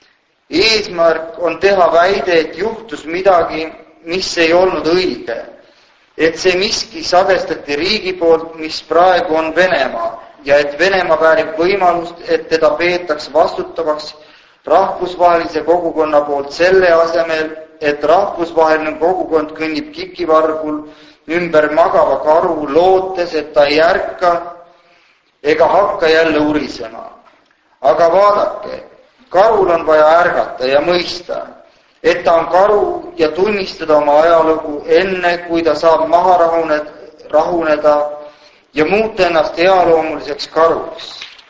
Eesmärk on teha väide, et juhtus midagi, mis ei olnud õige, et see miski sadestati riigi poolt, mis praegu on Venemaa, ja et Venemaa väärib võimalust, et teda peetaks vastutavaks rahvusvahelise kogukonna poolt selle asemel, et rahvusvaheline kogukond kõnnib kikivargul ümber magava karu, lootes, et ta ei ärka ega hakka jälle urisema. Aga vaadake, karul on vaja ärgata ja mõista, et ta on karu ja tunnistada oma ajalugu enne, kui ta saab maha rahuneda, rahuneda ja muuta ennast healoomuliseks karuks,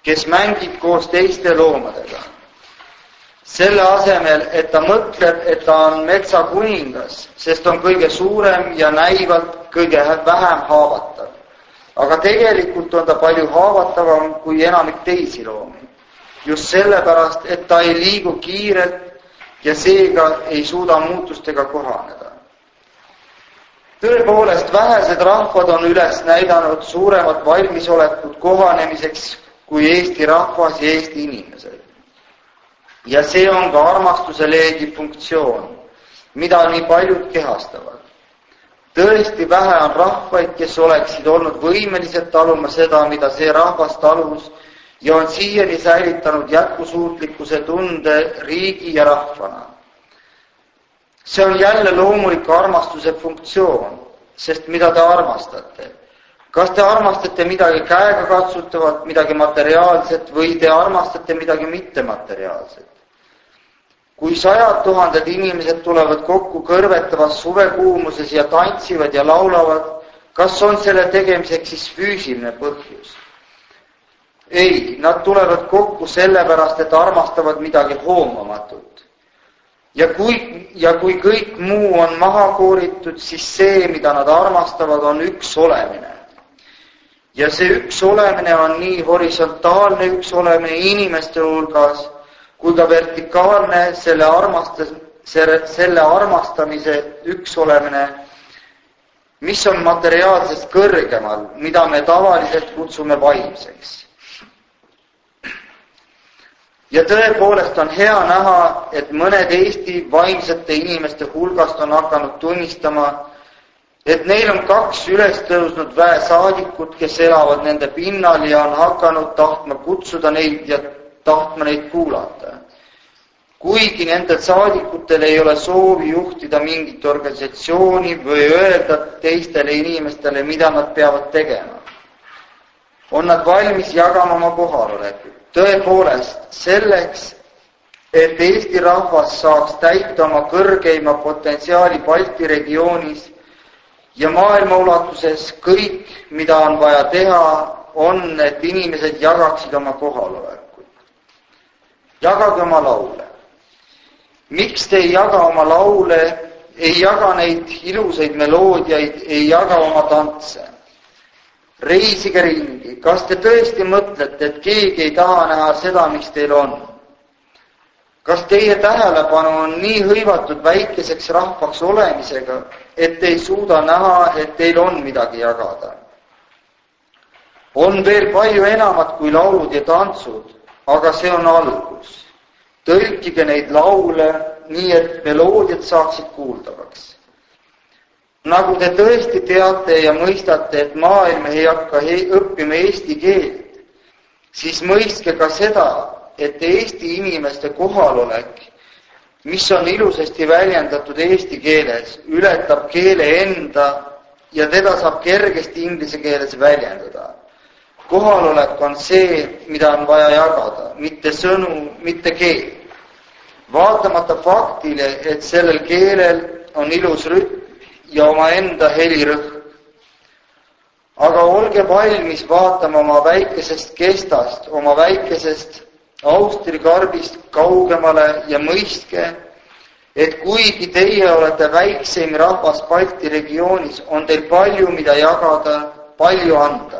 kes mängib koos teiste loomadega. Selle asemel, et ta mõtleb, et ta on metsakuningas, sest on kõige suurem ja näivalt kõige vähem haavatav. Aga tegelikult on ta palju haavatavam kui enamik teisi loomi. Just sellepärast, et ta ei liigu kiirelt ja seega ei suuda muutustega kohaneda. Tõepoolest, vähesed rahvad on üles näidanud suuremat valmisolekut kohanemiseks kui Eesti rahvas ja Eesti inimesed. Ja see on ka armastuse leegi funktsioon, mida nii paljud kehastavad. Tõesti vähe on rahvaid, kes oleksid olnud võimelised taluma seda, mida see rahvas talus, ja on siiani säilitanud jätkusuutlikkuse tunde riigi ja rahvana. See on jälle loomulik armastuse funktsioon, sest mida te armastate? Kas te armastate midagi käega katsutavat, midagi materiaalset või te armastate midagi mittemateriaalset? Kui sajad tuhanded inimesed tulevad kokku kõrvetavas suvekuumuses ja tantsivad ja laulavad, kas on selle tegemiseks siis füüsiline põhjus? Ei, nad tulevad kokku sellepärast, et armastavad midagi hoomamatut. Ja kui, ja kui kõik muu on maha kooritud, siis see, mida nad armastavad, on üks olemine. Ja see üks olemine on nii horisontaalne üks olemine inimeste hulgas, kui ka vertikaalne selle, armastas, selle armastamise üks olemine, mis on materiaalsest kõrgemal, mida me tavaliselt kutsume vaimseks. Ja tõepoolest on hea näha, et mõned Eesti vaimsete inimeste hulgast on hakanud tunnistama, et neil on kaks üles tõusnud väesaadikut, kes elavad nende pinnal ja on hakanud tahtma kutsuda neid ja tahtma neid kuulata. Kuigi nendel saadikutel ei ole soovi juhtida mingit organisatsiooni või öelda teistele inimestele, mida nad peavad tegema. On nad valmis jagama oma kohalolekut. Tõepoolest, selleks, et Eesti rahvas saaks täita oma kõrgeima potentsiaali Balti regioonis ja maailma ulatuses kõik, mida on vaja teha, on, et inimesed jagaksid oma kohalolekut. Jagage oma laule. Miks te ei jaga oma laule, ei jaga neid ilusaid meloodiaid, ei jaga oma tantse? Reisige ringi. Kas te tõesti mõtlete, et keegi ei taha näha seda, mis teil on? Kas teie tähelepanu on nii hõivatud väikeseks rahvaks olemisega, et te ei suuda näha, et teil on midagi jagada? On veel palju enamat kui laulud ja tantsud, aga see on algus. Tõlkige neid laule nii, et meloodiad saaksid kuuldavaks. Nagu te tõesti teate ja mõistate, et maailm ei hakka õppima eesti keelt, siis mõistke ka seda, et Eesti inimeste kohalolek, mis on ilusasti väljendatud eesti keeles, ületab keele enda ja teda saab kergesti inglise keeles väljendada. Kohalolek on see, mida on vaja jagada, mitte sõnu, mitte keel. Vaatamata faktile, et sellel keelel on ilus rütm ja oma enda helirõhk. Aga olge valmis vaatama oma väikesest kestast, oma väikesest Austri karbist kaugemale ja mõistke, et kuigi teie olete väikseim rahvas Balti regioonis, on teil palju, mida jagada, palju anda.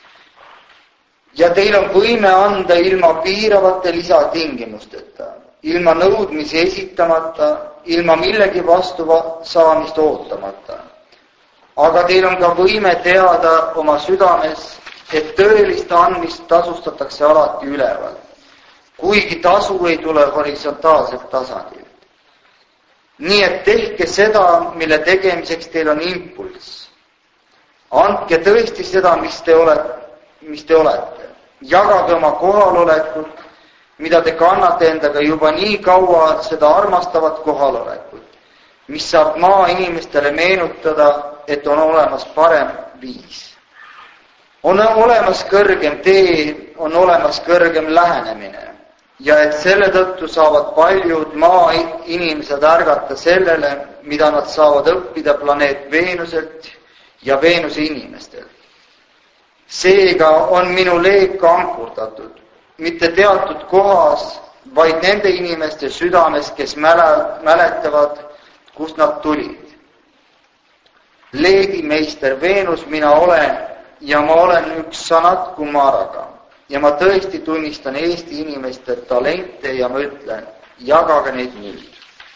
Ja teil on võime anda ilma piiravate lisatingimusteta, ilma nõudmisi esitamata, ilma millegi vastu saamist ootamata. Aga teil on ka võime teada oma südames, et tõelist andmist tasustatakse alati ülevalt, kuigi tasu ei tule horisontaalselt tasandilt. Nii et tehke seda, mille tegemiseks teil on impulss. Andke tõesti seda, mis te olete, mis te olete. Jagage oma kohalolekut, mida te kannate endaga juba nii kaua seda armastavat kohalolekut, mis saab maa inimestele meenutada, et on olemas parem viis. On olemas kõrgem tee, on olemas kõrgem lähenemine ja et selle tõttu saavad paljud maa inimesed ärgata sellele, mida nad saavad õppida planeet Veenuselt ja Veenuse inimestelt. Seega on minu leek ankurdatud, mitte teatud kohas, vaid nende inimeste südames, kes mäletavad, kust nad tulid. Leedi meister Veenus mina olen ja ma olen üks Sanat Kumaraga ja ma tõesti tunnistan Eesti inimeste talente ja ma ütlen, jagage neid nüüd.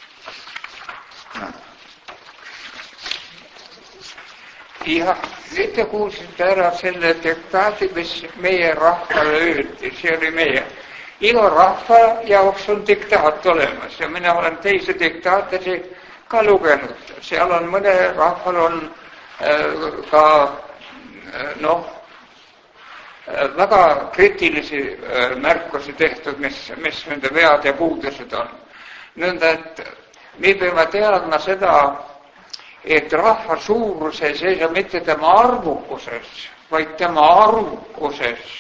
Ja nüüd te kuulsite ära selle diktaati, mis meie rahvale öeldi, see oli meie. Iga rahva jaoks on diktaat olemas ja mina olen teise diktaatisi ka lugenud. Seal on mõne rahval on äh, ka äh, noh, äh, väga kriitilisi äh, märkusi tehtud, mis, mis nende vead ja puudused on. Nõnda, et me peame teadma seda, et rahva suurus ei seisa mitte tema arvukuses, vaid tema arukuses.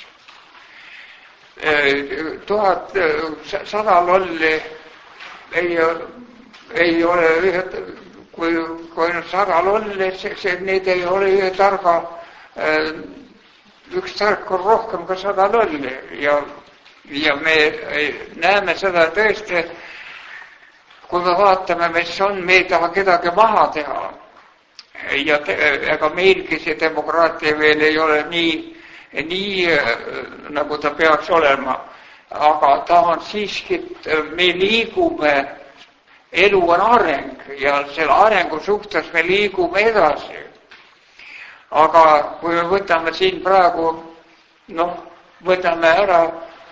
Tuhat sada lolli ei, ei ole ühe, kui, kui sada lolli, see, see, need ei ole ühe targa, üks tark on rohkem kui sada lolli ja, ja me näeme seda tõesti, kui me vaatame, mis on, me ei taha kedagi maha teha. Ja te, ega meilgi see demokraatia veel ei ole nii, nii nagu ta peaks olema. Aga ta on siiski, me liigume, elu on areng ja selle arengu suhtes me liigume edasi. Aga kui me võtame siin praegu, noh, võtame ära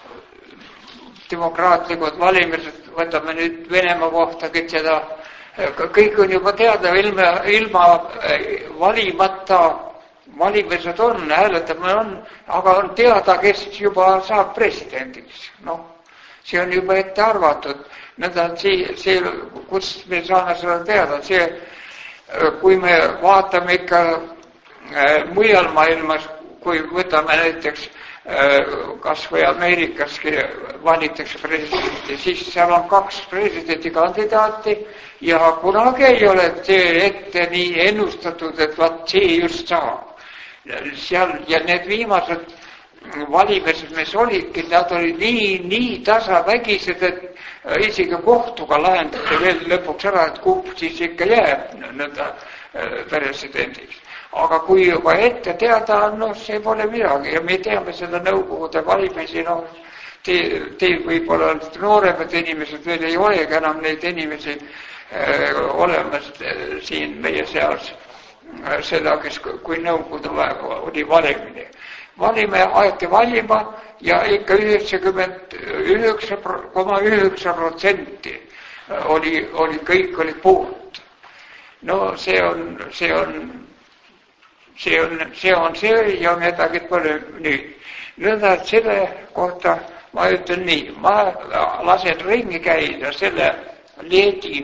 demokraatlikud valimised, võtame nüüd Venemaa kohta kõik seda, kõik on juba teada, ilma, ilma valimata valimised on, hääletamine on, aga on teada, kes juba saab presidendiks. Noh, see on juba ette arvatud. Nõnda, see, see, kus me saame seda teada, see, kui me vaatame ikka mujal maailmas, kui võtame näiteks kas või Ameerikaski valitakse presidenti, siis seal on kaks presidendikandidaati ja kunagi ei ole see ette nii ennustatud, et vaat see just saab. Seal, ja need viimased valimised, mis olidki, nad olid nii, nii tasavägised, et isegi kohtuga lahendati veel lõpuks ära, et kumb siis ikka jääb nõnda presidendiks. Aga kui juba ette teada on, no see pole midagi ja me teame seda nõukogude valimisi, no te, te võib-olla nooremad inimesed veel ei olegi enam neid inimesi äh, olemas äh, siin meie seas äh, seda, kes kui nõukogude oli valimine. Valime aeti valima ja ikka üheksakümmend üheksa koma üheksa protsenti oli, oli, kõik olid poolt. No see on, see on See on, see on see ja midagi pole nüüd. Nõnda, et selle kohta ma ütlen nii, ma lasen ringi käida selle leedi,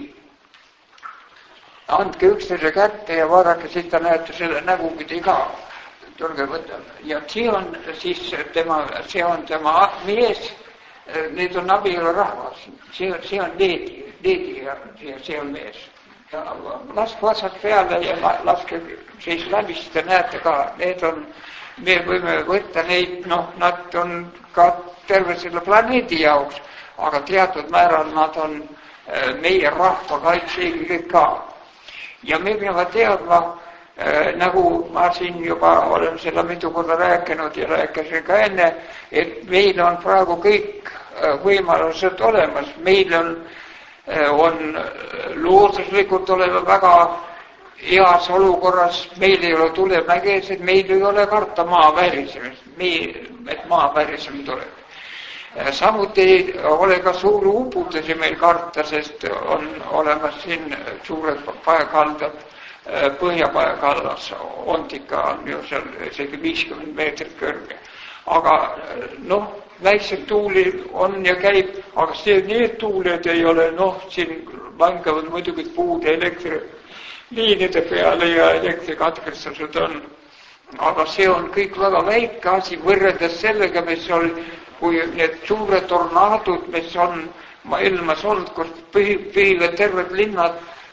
andke üksteise kätte ja vaadake, siit ta näete selle nägupidi ka. Tulge võtta. Ja see on siis tema, see on tema mees, need on abielurahvas, see, see on leedi, leedi ja see on mees. Ja laske otsad peale ja laske siis läbist ja näete ka, need on, me võime võtta neid, noh, nad on ka terve selle planeedi jaoks, aga teatud määral nad on meie rahva kaitseingrid ka. Ja me peame teadma, nagu ma siin juba olen seda mitu korda rääkinud ja rääkisin ka enne, et meil on praegu kõik võimalused olemas, meil on on looduslikult olema väga heas olukorras, meil ei ole tulemägesid, meil ei ole karta maa värisemist, et maa värisem tuleb. Samuti ei ole ka suuri uputusi meil karta, sest on olemas siin suured paekaldad, põhjapaekallas, Ontika on ju seal isegi viiskümmend meetrit kõrge. Aga noh, väiksed tuuli on ja käib, aga see, need tuuled ei ole, noh, siin langavad muidugi puude elektriliinide peale ja elektrikatkestused on. Aga see on kõik väga väike asi võrreldes sellega, mis oli, kui need suured tornaadud, mis on maailmas olnud, kus pühivad terved linnad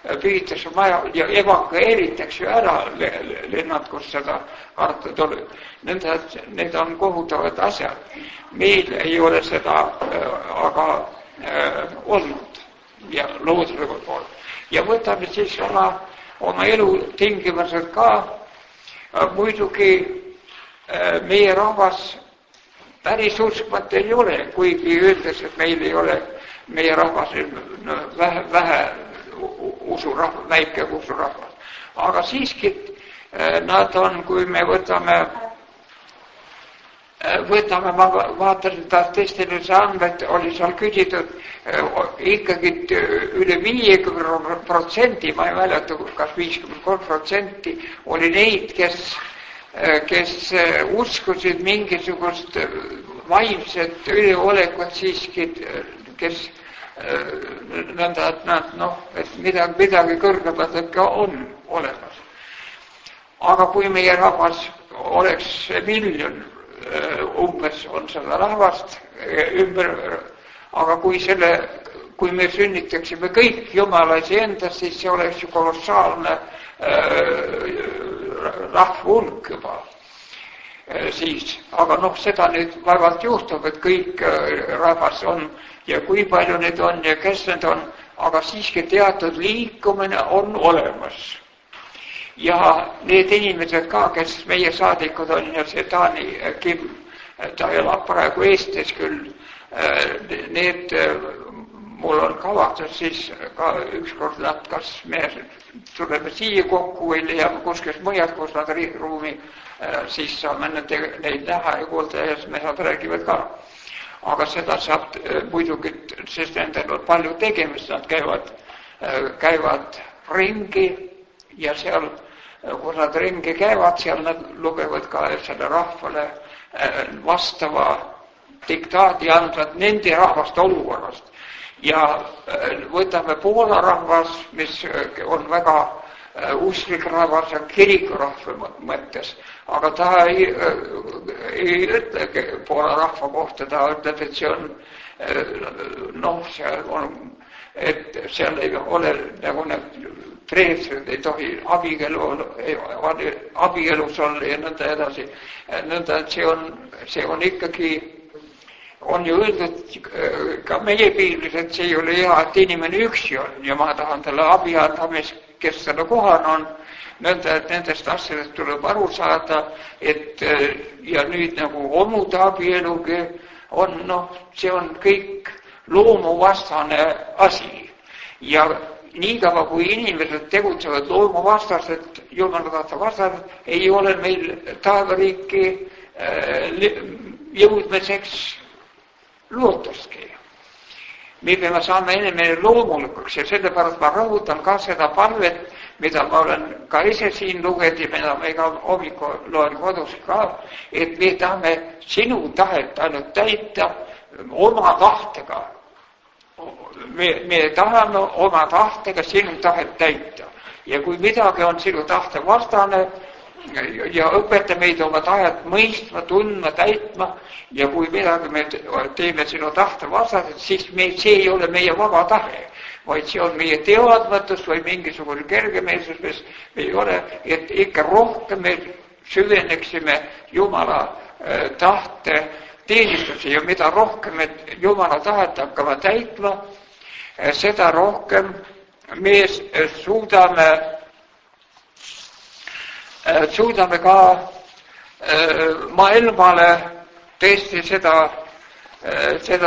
püütakse maja ja evakueeritakse ära linnad, kus seda kartud oli. Nõnda, need on kohutavad asjad. Meil ei ole seda aga äh, olnud ja looduslikult olnud. Ja võtame siis oma, oma elu tingimused ka. Muidugi äh, meie rahvas päris uskmata ei ole, kuigi öeldes, et meil ei ole meie rahvas no, vähe, vähe usurahvas, väike usurahvas. Aga siiski nad on, kui me võtame, võtame, ma vaatasin taas testilise andmed, oli seal küsitud ikkagi üle viiekümne protsendi, ma ei mäleta, kas viiskümmend kolm protsenti oli neid, kes kes uskusid mingisugust vaimset üleolekut siiski, kes nõnda, et nad, noh, et midagi, midagi kõrgemat ikka on olemas. Aga kui meie rahvas oleks miljon, umbes on seda rahvast ümber, aga kui selle, kui me sünnitaksime kõik Jumalasi endas, siis see oleks ju kolossaalne rahvahulk juba siis. Aga noh, seda nüüd vaevalt juhtub, et kõik rahvas on ja kui palju need on ja kes need on, aga siiski teatud liikumine on olemas. Ja need inimesed ka, kes meie saadikud on ja see Taani Kim, ta elab praegu Eestis küll, need mul on kavatsus siis ka ükskord nad, kas me tuleme siia kokku või leiame kuskil mujalt, kus nad ruumi, siis saame nende, neid näha ja kuulda ja mehed räägivad ka. Aga seda saab muidugi, sest nendel on palju tegemist, nad käivad, käivad ringi ja seal, kus nad ringi käivad, seal nad lugevad ka selle rahvale vastava diktaadi andvad nende rahvast olukorrast. Ja võtame Poola rahvas, mis on väga usklik rahvas ja kirikurahva mõttes, aga ta ei, ei ütle Poola rahva kohta, ta ütleb, et see on, noh, seal on, et seal ei ole nagu need preestrid ei tohi abielu, abielus olla ja nõnda edasi. Nõnda, et see on, see on ikkagi on ju öeldud ka meie piiblis, et see ei ole hea, et inimene üksi on ja ma tahan talle abi anda, kes selle kohal on. Nõnda, et nendest asjadest tuleb aru saada, et ja nüüd nagu omude abielugi on, noh, see on kõik loomuvastane asi. Ja niikaua kui inimesed tegutsevad loomuvastaselt, Jumala tahte vastaselt, ei ole meil taevariiki jõudmiseks lootustki. Me peame saama inimene loomulikuks ja sellepärast ma rõhutan ka seda palvet, mida ma olen ka ise siin lugenud ja mida ma iga hommiku loen kodus ka, et me tahame sinu tahet ainult täita oma tahtega. Me, me tahame oma tahtega sinu tahet täita ja kui midagi on sinu tahte vastane ja õpeta meid oma tahet mõistma, tundma, täitma ja kui midagi me teeme sinu tahte vastaselt, siis me, see ei ole meie vaba tahe, vaid see on meie teadmatus või mingisugune kergemeelsus, mis me ei ole, et ikka rohkem me süveneksime Jumala äh, tahte teenistusi ja mida rohkem me Jumala tahet hakkame täitma, äh, seda rohkem me suudame suudame ka maailmale tõesti seda, seda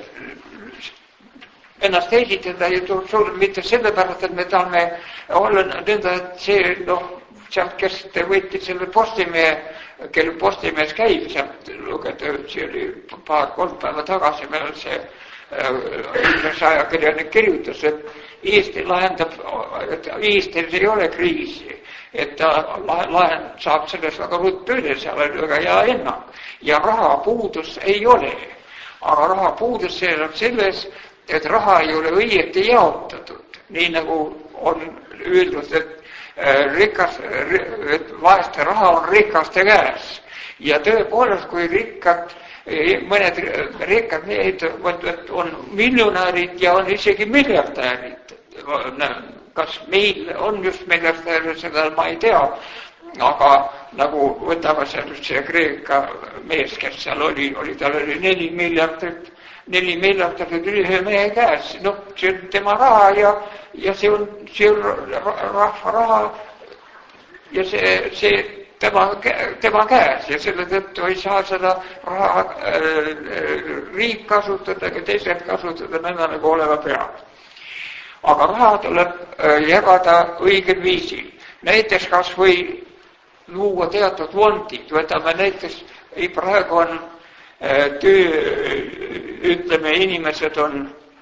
ennast esitada ja mitte sellepärast, et me tahame olla nõnda, et see, noh, sealt, kes te võite selle Postimehe, kel Postimehes käib, sealt lugeda, see oli paar-kolm päeva tagasi, meil see ajakirjanik kirjutas, et Eesti lahendab, et Eestis ei ole kriisi, et ta lahend saab sellest väga ruttu üle, seal on väga hea enam. Ja rahapuudus ei ole. Aga rahapuudus seisab selles, et raha ei ole õieti jaotatud. Nii nagu on öeldud, et rikas, et vaeste raha on rikaste käes. Ja tõepoolest, kui rikkad, mõned rikkad mehed on miljonärid ja on isegi miljardäärid kas meil on just miljardär, seda ma ei tea, aga nagu võtame sellest see Kreeka mees, kes seal oli, oli tal oli neli miljardit, neli miljardit oli ühe mehe käes, noh, see on tema raha ja, ja see on, see on rahva raha ja see, see tema, tema käes ja selle tõttu ei saa seda raha äh, riik kasutada ja teised kasutada nõnda nagu olema peab. Aga raha tuleb äh, jagada õigel viisil. Näiteks kas või luua teatud fondid, võtame näiteks, ei praegu on äh, töö, ütleme, inimesed on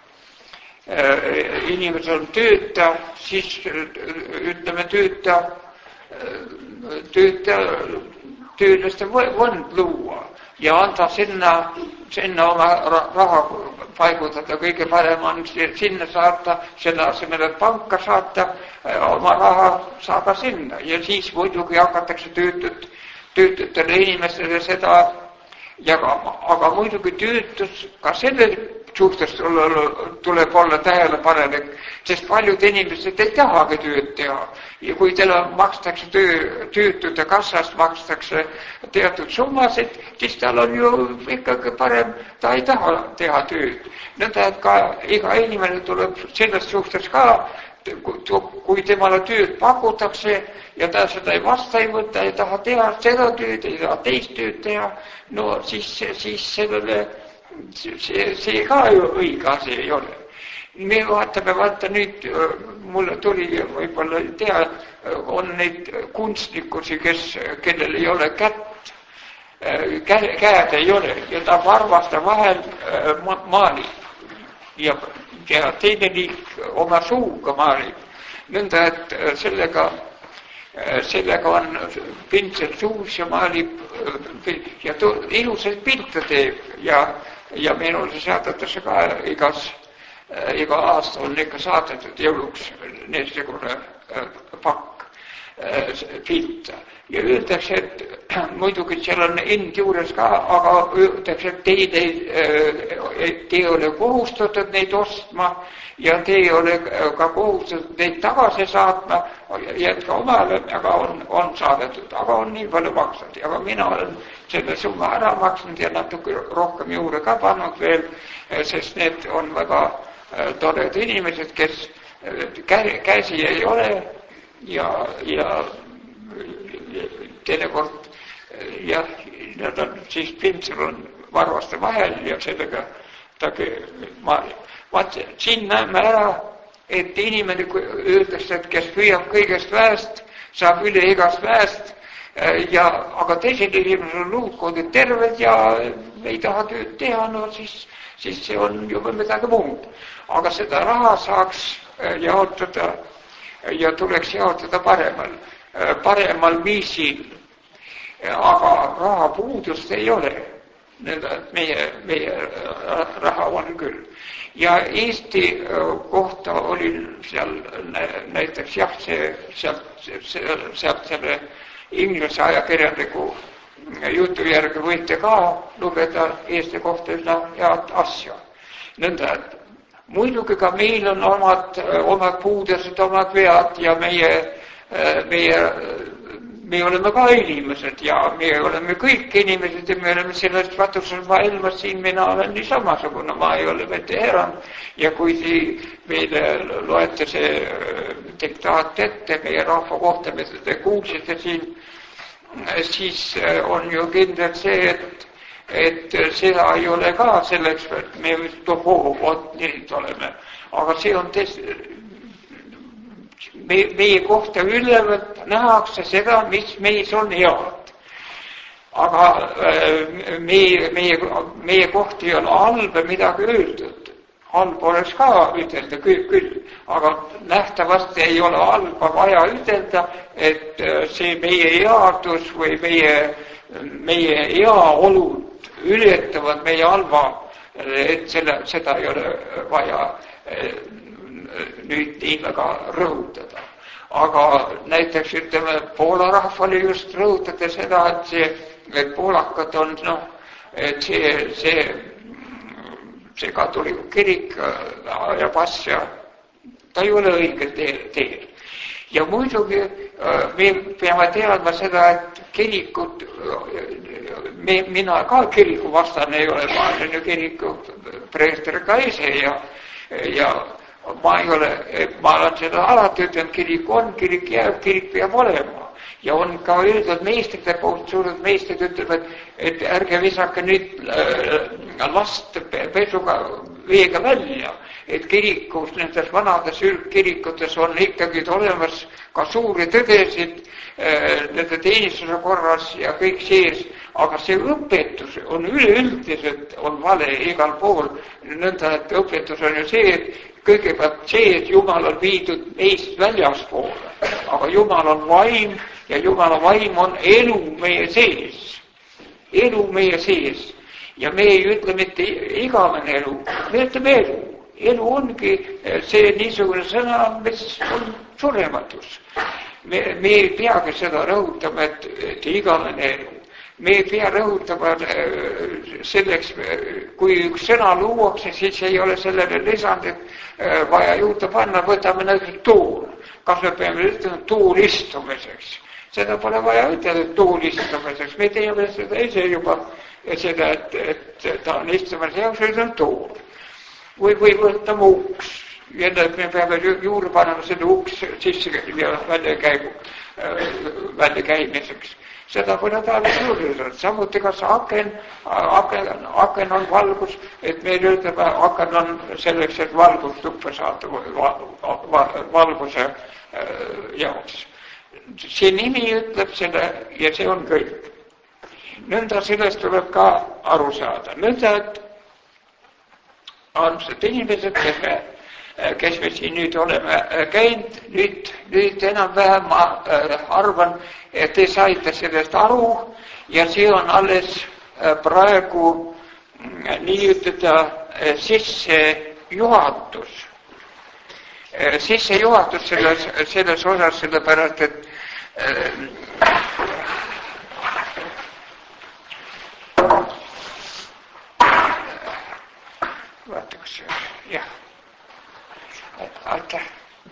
äh, inimesed on tööta, siis ütleme tööta tööta, töölaste fond luua ja anda sinna, sinna oma raha paigutada, kõige parem on sinna saata, selle asemel, et panka saata, oma raha saada sinna ja siis muidugi hakatakse töötut, töötutele inimestele seda jagama, aga muidugi töötus ka selle suhtes tuleb olla tähelepanelik, sest paljud inimesed ei tahagi tööd teha ja kui teile makstakse töö, töötute kassast makstakse teatud summasid, siis tal on ju ikkagi parem, ta ei taha teha tööd. Nõnda, et ka iga inimene tuleb selles suhtes ka, kui temale tööd pakutakse ja ta seda ei vasta ei võtta, ei taha teha seda tööd, ei taha teist tööd teha, no siis, siis sellele see, see ka ju õige asi ei ole. Me vaatame, vaata nüüd, mulle tuli, võib-olla ei tea, on neid kunstnikusi, kes, kellel ei ole kätt, käed ei ole ja ta varvaste vahel maalib ja, ja teine liik oma suuga maalib. Nõnda, et sellega, sellega on pintsel suus ja maalib ja ilusaid pilte teeb ja ja minul saadetakse ka igas, iga aasta on ikka saadetud jõuluks niisugune pakk pilte. Ja öeldakse, et muidugi seal on end juures ka, aga öeldakse, et teid ei, te ei ole kohustatud neid ostma ja te ei ole ka kohustatud neid tagasi saatma, jätka omale, aga on, on saadetud, aga on nii palju maksnud. Aga mina olen selle summa ära maksnud ja natuke rohkem juurde ka pannud veel, sest need on väga toredad inimesed, kes käsi ei ole ja, ja teinekord ja nad on siis pintsel on varvaste vahel ja sellega tagi maalib. Vaat siin näeme ära, et inimene öeldakse, et kes püüab kõigest väest, saab üle igast väest ja, aga teised inimesed on luudkoodid terved ja ei taha tööd teha, no siis, siis see on juba midagi muud. Aga seda raha saaks jaotada ja tuleks jaotada paremal, paremal viisil. Aga raha puudust ei ole. Meie, meie raha on küll. Ja Eesti kohta oli seal näiteks jah, see, sealt, sealt selle inglise ajakirjaniku jutu järgi võite ka lugeda Eesti kohta üsna head asja. Nõnda, et muidugi ka meil on omad, omad puudused, omad vead ja meie, meie me oleme ka inimesed ja me oleme kõik inimesed ja me oleme sellest vatusel maailmas siin, mina olen nii samasugune, ma ei ole mitte erand ja kui meile loete see diktaat ette meie rahva kohta, mida te kuulsite siin, siis on ju kindlalt see, et, et seda ei ole ka selleks, et me tohoo, vot nii oleme, aga see on tõesti Me, meie kohta ülevalt nähakse seda, mis meis on head. Aga meie, meie, meie kohta ei ole halba midagi öeldud. Halb oleks ka ütelda küll, küll. Aga nähtavasti ei ole halba vaja ütelda, et see meie headus või meie, meie heaolud ületavad meie halva, et selle, seda ei ole vaja nüüd nii väga rõhutada. Aga näiteks ütleme, Poola rahvale just rõhutada seda, et see, et poolakad on, noh, et see, see, see katolik kirik ajab asja ta ei ole õigel teel. Ja muidugi me peame teadma seda, et kirikud, me, mina ka kiriku vastane ei ole, ma olen ju kiriku preester ka ise ja, ja ma ei ole, ma olen seda alati ütlenud, kirik on, kirik jääb, kirik peab olema. Ja on ka öeldud meistrite poolt, suured meistrid ütlevad, et ärge visake nüüd last pesuga veega välja, et kirikus, nendes vanades ülkirikutes on ikkagi olemas ka suuri tõdesid nende teenistuse korras ja kõik sees, aga see õpetus on üleüldiselt, on vale igal pool, nõnda, et õpetus on ju see, et kõigepealt see, et Jumal on viidud meist väljaspoole, aga Jumal on vaim ja Jumala vaim on elu meie sees. Elu meie sees. Ja me ei ütle mitte igavene elu, me ütleme elu. Elu ongi see niisugune sõna, mis on surematus. Me, me ei peagi seda rõhutama, et, et igavene elu. Me ei pea rõhutama selleks, kui üks sõna luuakse, siis ei ole sellele lisandit vaja juurde panna, võtame näiteks tuul. Kas me peame ütlema tuul istumiseks? Seda pole vaja ütelda tuul istumiseks. Me teeme seda ise juba, seda, et, et ta on istumise jaoks, see on tuul. Või, või võtame uks. Ja me peame juurde panema seda uks sisse ja välja käigu, välja käimiseks. Seda pole taas juurde. Samuti kas aken, aken, aken on valgus, et meil ütleme, aken on selleks, et valgust tuppa saada valguse jaoks. See nimi ütleb selle ja see on kõik. Nõnda sellest tuleb ka aru saada. Nõnda, et armsad inimesed, kes me, kes me siin nüüd oleme käinud, nüüd, nüüd enam-vähem ma arvan, et te saite sellest aru ja see on alles praegu nii ütelda sisse juhatus. Sisse juhatus selles, selles osas, sellepärast, et vaataks, jah, aitäh.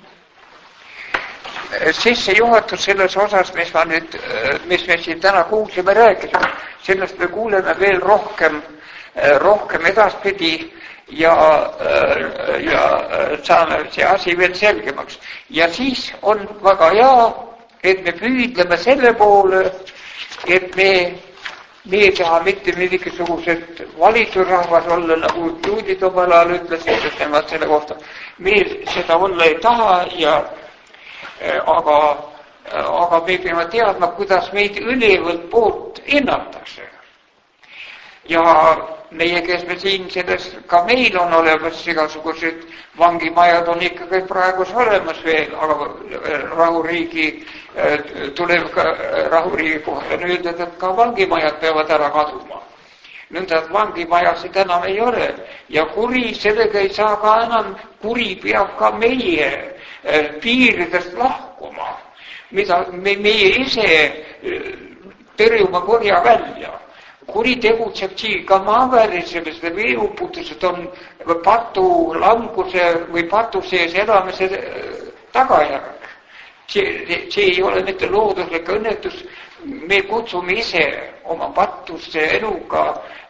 Sisse juhatus selles osas, mis, ma nüüd, mis me siin täna kuulsime rääkida, sellest me kuuleme veel rohkem, rohkem edaspidi ja, ja saame see asi veel selgemaks. Ja siis on väga hea, et me püüdleme selle poole, et me, me ei taha mitte mingisugused valitsusrahvas olla, nagu juudid omal ajal ütlesid, et nemad selle kohta. Me seda olla ei taha, ja, aga, aga me peame teadma, kuidas meid ülevalt poolt hinnatakse. Ja meie, kes me siin sellest, ka meil on olemas igasugused vangimajad on ikkagi praegus olemas veel, aga rahuriigi tuleb ka rahuriigi kohta nüüd, et ka vangimajad peavad ära kaduma. Nõnda, et vangimajasid enam ei ole ja kuri sellega ei saa ka enam, kuri peab ka meie piiridest lahkuma, mida me, meie ise tõrjuma korja välja. Kuri tegutseb siin ka maaväärisemised või uputused on patu languse või patu sees elamise tagajärg. See, see ei ole mitte looduslik õnnetus, me kutsume ise oma patuste eluga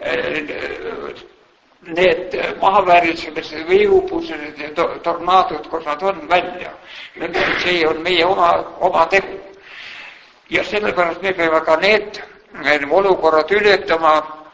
need maaväärisemised või uputused ja tornaadud, kus nad on välja. See on meie oma, oma tegu. Ja sellepärast me peame ka need olukorrad ületama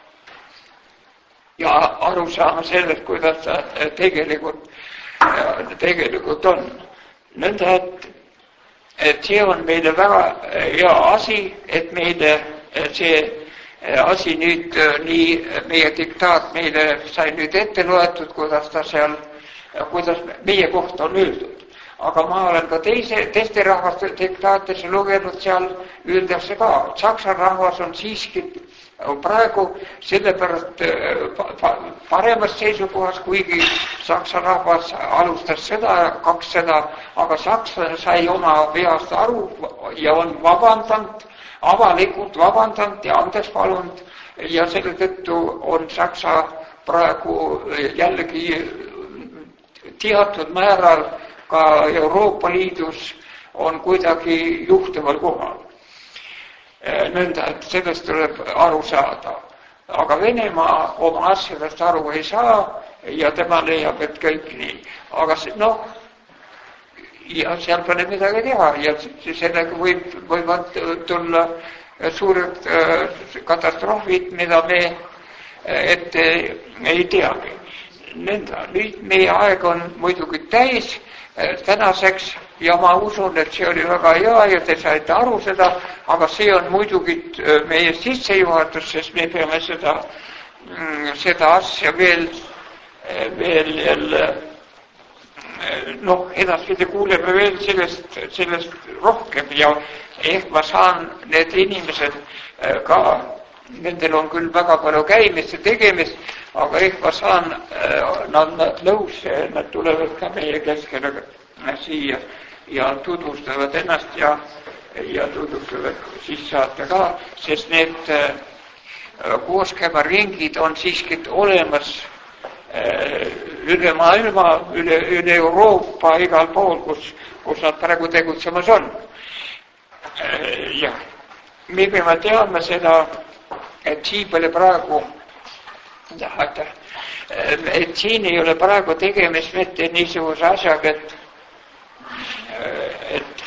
ja aru saama sellest, kuidas ta tegelikult, tegelikult on. Nõnda, et, et see on meile väga hea asi, et meile see asi nüüd nii, meie diktaat meile sai nüüd ette loetud, kuidas ta seal, kuidas meie kohta on öeldud. Aga ma olen ka teise, teiste rahvaste diktaatesse lugenud, seal öeldakse ka, Saksa rahvas on siiski praegu sellepärast paremas seisukohas, kuigi Saksa rahvas alustas seda, kaks seda, aga Saksa sai oma veast aru ja on vabandanud, avalikult vabandanud ja andeks palunud ja selle tõttu on Saksa praegu jällegi teatud määral ka Euroopa Liidus on kuidagi juhtival kohal. Nõnda, et sellest tuleb aru saada. Aga Venemaa oma asjadest aru ei saa ja tema leiab, et kõik nii. Aga noh, ja seal pole midagi teha ja sellega võib, võivad tulla suured katastroofid, mida me ette ei teagi. Nõnda, nüüd meie aeg on muidugi täis tänaseks ja ma usun, et see oli väga hea ja te saite aru seda, aga see on muidugi meie sissejuhatus, sest me peame seda, seda asja veel, veel jälle, noh, edaspidi kuuleme veel sellest, sellest rohkem ja ehk ma saan need inimesed ka, nendel on küll väga palju käimist ja tegemist, aga ehk ma saan nad nõus, nad tulevad ka meie keskele siia ja tutvustavad ennast ja, ja tutvustavad siis saate ka, sest need kooskäimaringid on siiski olemas üle maailma, üle, üle Euroopa, igal pool, kus, kus nad praegu tegutsemas on. Ja me peame teadma seda, et siin pole praegu, et siin ei ole praegu tegemist mitte niisuguse asjaga, et, et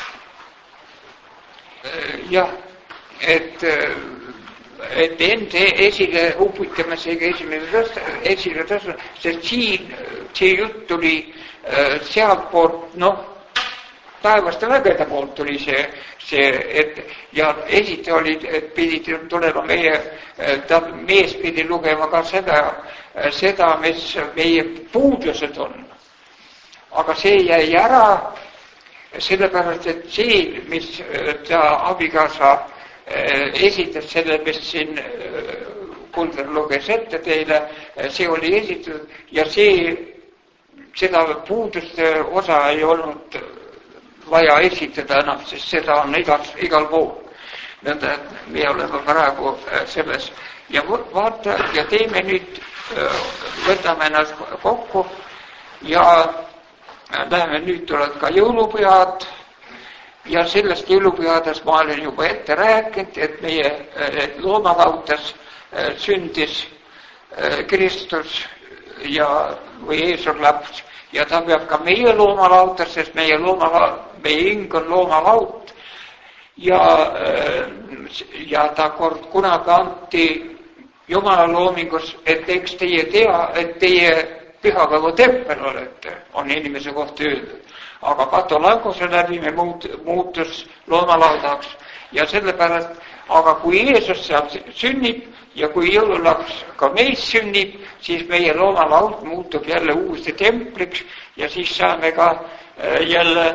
jah, et et enda esile uputamisega esimene tõsta, esile tõsta, sest siin see jutt tuli sealt poolt, noh, taevaste vägede poolt tuli see, see, et ja esite olid, et pidid tulema meie, ta mees pidi lugema ka seda, seda, mis meie puudused on. Aga see jäi ära, sellepärast, et see, mis ta abikaasa esitas selle, mis siin Kuldar luges ette teile, see oli esitatud ja see, seda puuduste osa ei olnud vaja esitada enam, sest seda on igal, igal pool. Nõnda, et me oleme praegu selles ja vaata ja teeme nüüd, võtame ennast kokku ja läheme nüüd tulevad ka jõulupühad. Ja sellest jõulupühades ma olen juba ette rääkinud, et meie et loomalautas sündis Kristus ja, või Jeesus laps ja ta peab ka meie loomalautas, sest meie loomalaut, meie hing on loomalaut ja, ja ta kord kunagi anti Jumala loomingus, et eks teie tea, et teie pühapäeva tempel olete, on inimese kohta öeldud. Aga katolaguse läbi me muut, muutus loomalaudaks ja sellepärast, aga kui Jeesus seal sünnib ja kui jõululaps ka meis sünnib, siis meie loomalaud muutub jälle uuesti templiks ja siis saame ka jälle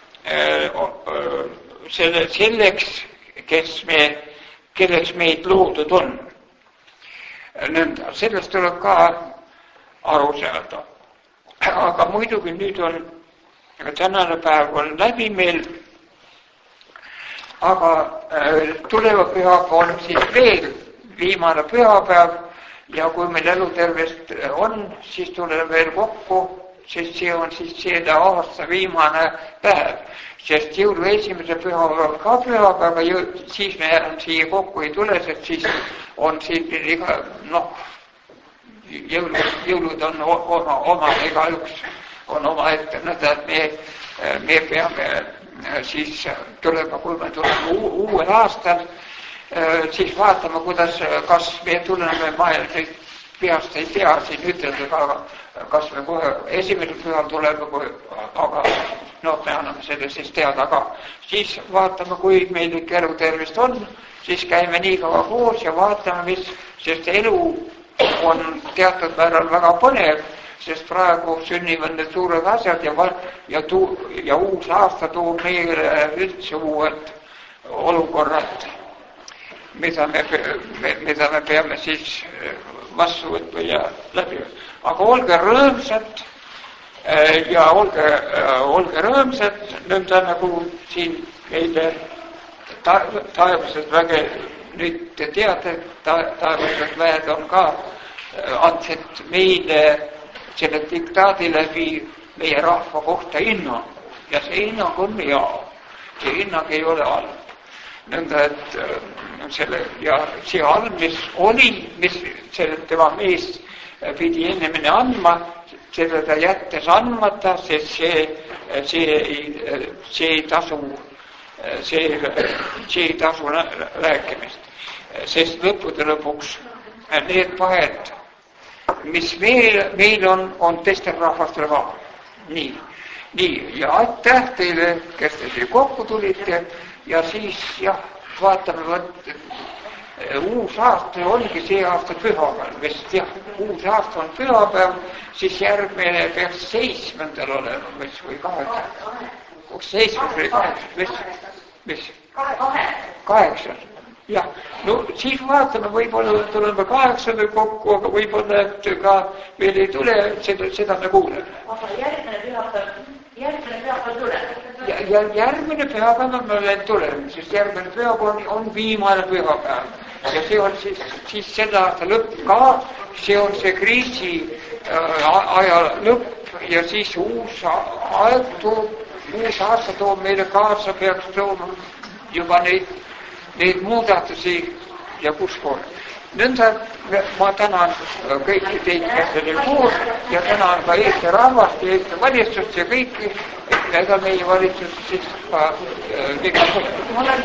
selle, selleks, kes me, kelleks meid loodud on. Nõnda, sellest tuleb ka aru saada. Aga muidugi nüüd on tänane päev on läbi meil, aga tuleva pühapäev on siis veel viimane pühapäev ja kui meil elutervest on, siis tuleb veel kokku, sest see on siis selle aasta viimane päev, sest jõulu esimese pühapäev ka pühapäev, siis me enam siia kokku ei tule, sest siis on siin iga, noh, jõulud, jõulud on oma, oma iga üks on oma ette, nõnda, et me, me peame siis tulema, kui me tuleme uuel aastal, siis vaatama, kuidas, kas me tuleme, ma peast ei tea siin ütelda, aga kas me kohe esimesel pühal tuleme, aga noh, me anname selle siis teada ka. Siis vaatame, kui meil ikka elu tervist on, siis käime nii kaua koos ja vaatame, mis, sest elu on teatud määral väga põnev, sest praegu sünnivad need suured asjad ja, ja, tuu, ja uus aasta toob meile üldse uued olukorrad, mida me, mida me peame siis vastu võtma ja läbi. Aga olge rõõmsad ja olge, olge rõõmsad, nõnda nagu siin meile taevased väge, nüüd te teate, taevased väed on ka andsid meile selle diktaadi läbi meie rahva kohta hinnangu. ja see hinnang on hea. See hinnang ei ole halb. Nõnda, et selle, ja see halb, mis oli, mis selle tema mees pidi ennemine andma, seda ta jättes andmata, sest see, see, ei, see ei tasu, see, see ei tasu rääkimist. Sest lõppude lõpuks need vahed, mis meil, meil on, on teistel rahvastel ka. Nii, nii, ja aitäh teile, kes te siia kokku tulite, ja siis, jah, vaatame, võt, uus aasta ongi see aasta pühapäev, vist jah, uus aasta on pühapäev, siis järgmine peaks seitsmendal olema, mis või kaheksa. Seitsmes või kaheksa, mis, mis? Kaheksa. Jah, no siis vaatame, võib-olla tuleme kaheksandal kokku, aga võib-olla, et ka veel ei tule, seda, seda me kuuleme. Aga järgmine pühapäev, järgmine pühapäev tuleb. Ja, ja järgmine pühapäev me veel tuleme, sest järgmine pühapäev on, on viimane pühapäev. Ja see on siis, siis selle aasta lõpp ka, see on see kriisi äh, aja lõpp ja siis uus aeg toob, uus aasta toob meile kaasa, peaks tooma juba neid, neid muudatusi ja kuskohal. Nõnda ma tänan kõiki teid, kes oli koos ja tänan ka Eesti rahvast ja Eesti valitsust ja kõiki, et ega meie valitsus siis ka äh,